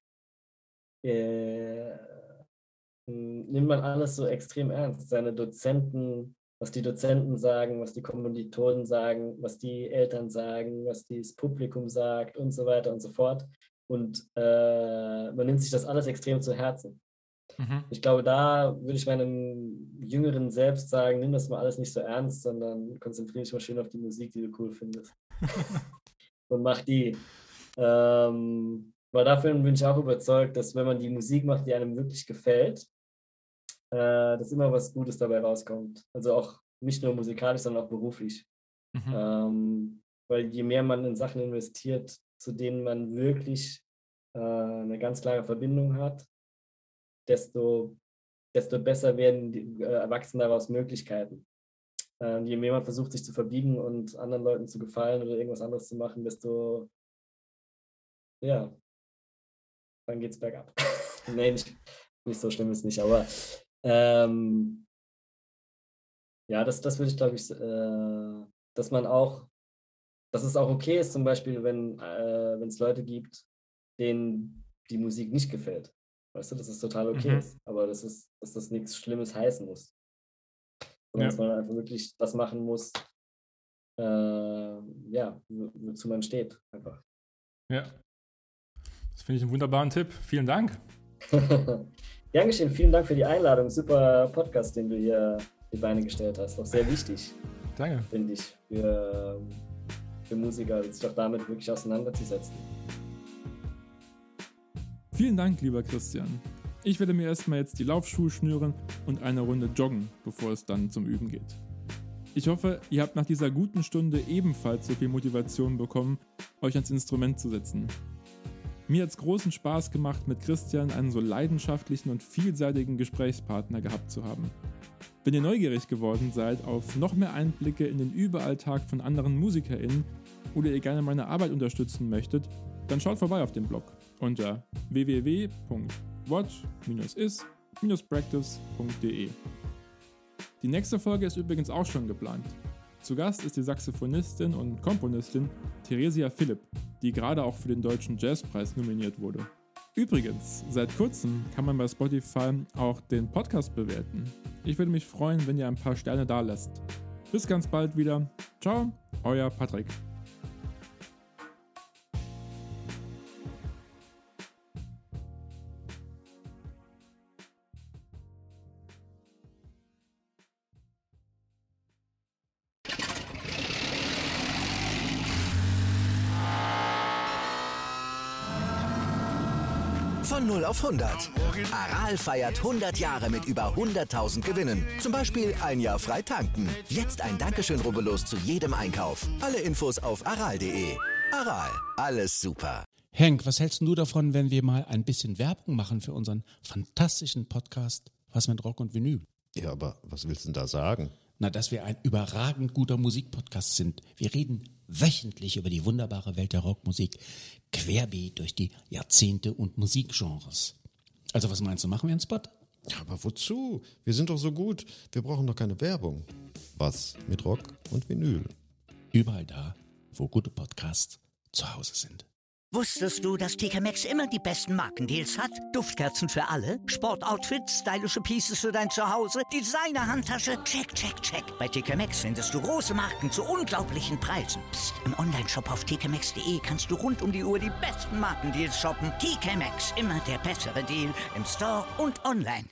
nimmt man alles so extrem ernst. Seine Dozenten, was die Dozenten sagen, was die Kommilitonen sagen, was die Eltern sagen, was das Publikum sagt und so weiter und so fort. Und man nimmt sich das alles extrem zu Herzen. Ich glaube, da würde ich meinem jüngeren Selbst sagen, nimm das mal alles nicht so ernst, sondern konzentriere dich mal schön auf die Musik, die du cool findest. Und mach die. Weil davon bin ich auch überzeugt, dass wenn man die Musik macht, die einem wirklich gefällt, dass immer was Gutes dabei rauskommt. Also auch nicht nur musikalisch, sondern auch beruflich. Weil je mehr man in Sachen investiert, zu denen man wirklich eine ganz klare Verbindung hat, desto besser werden die erwachsen daraus Möglichkeiten. Je mehr man versucht, sich zu verbiegen und anderen Leuten zu gefallen oder irgendwas anderes zu machen, desto, ja, dann geht's bergab. Nee, nicht so schlimm ist nicht, aber ja, das würde ich, glaube ich, dass man auch, dass es auch okay ist, zum Beispiel, wenn es Leute gibt, denen die Musik nicht gefällt. Weißt du, dass es total okay ist, aber dass das nichts Schlimmes heißen muss. Sondern dass man einfach wirklich das machen muss, wozu man steht. Einfach. Ja. Das finde ich einen wunderbaren Tipp. Vielen Dank. Gern geschehen. Vielen Dank für die Einladung. Super Podcast, den du hier die Beine gestellt hast. Auch sehr wichtig. Danke. Finde ich. Für Musiker, sich doch damit wirklich auseinanderzusetzen. Vielen Dank, lieber Christian. Ich werde mir erstmal jetzt die Laufschuhe schnüren und eine Runde joggen, bevor es dann zum Üben geht. Ich hoffe, ihr habt nach dieser guten Stunde ebenfalls so viel Motivation bekommen, euch ans Instrument zu setzen. Mir hat es großen Spaß gemacht, mit Christian einen so leidenschaftlichen und vielseitigen Gesprächspartner gehabt zu haben. Wenn ihr neugierig geworden seid auf noch mehr Einblicke in den Überalltag von anderen MusikerInnen oder ihr gerne meine Arbeit unterstützen möchtet, dann schaut vorbei auf dem Blog unter www.watch-is-practice.de. Die nächste Folge ist übrigens auch schon geplant. Zu Gast ist die Saxophonistin und Komponistin Theresia Philipp, die gerade auch für den Deutschen Jazzpreis nominiert wurde. Übrigens, seit kurzem kann man bei Spotify auch den Podcast bewerten. Ich würde mich freuen, wenn ihr ein paar Sterne dalasst. Bis ganz bald wieder. Ciao, euer Patrick. Von 0 auf 100. Aral feiert 100 Jahre mit über 100.000 Gewinnen. Zum Beispiel ein Jahr frei tanken. Jetzt ein Dankeschön, rubbellos zu jedem Einkauf. Alle Infos auf aral.de. Aral, alles super. Henk, was hältst du davon, wenn wir mal ein bisschen Werbung machen für unseren fantastischen Podcast Was mit Rock und Vinyl? Ja, aber was willst du denn da sagen? Na, dass wir ein überragend guter Musikpodcast sind. Wir reden wöchentlich über die wunderbare Welt der Rockmusik, querbeet durch die Jahrzehnte und Musikgenres. Also was meinst du, machen wir einen Spot? Ja, aber wozu? Wir sind doch so gut. Wir brauchen doch keine Werbung. Was mit Rock und Vinyl? Überall da, wo gute Podcasts zu Hause sind. Wusstest du, dass TK Maxx immer die besten Markendeals hat? Duftkerzen für alle, Sportoutfits, stylische Pieces für dein Zuhause, Designer-Handtasche, check, check, check. Bei TK Maxx findest du große Marken zu unglaublichen Preisen. Psst. Im Onlineshop auf tkmaxx.de kannst du rund um die Uhr die besten Markendeals shoppen. TK Maxx, immer der bessere Deal im Store und online.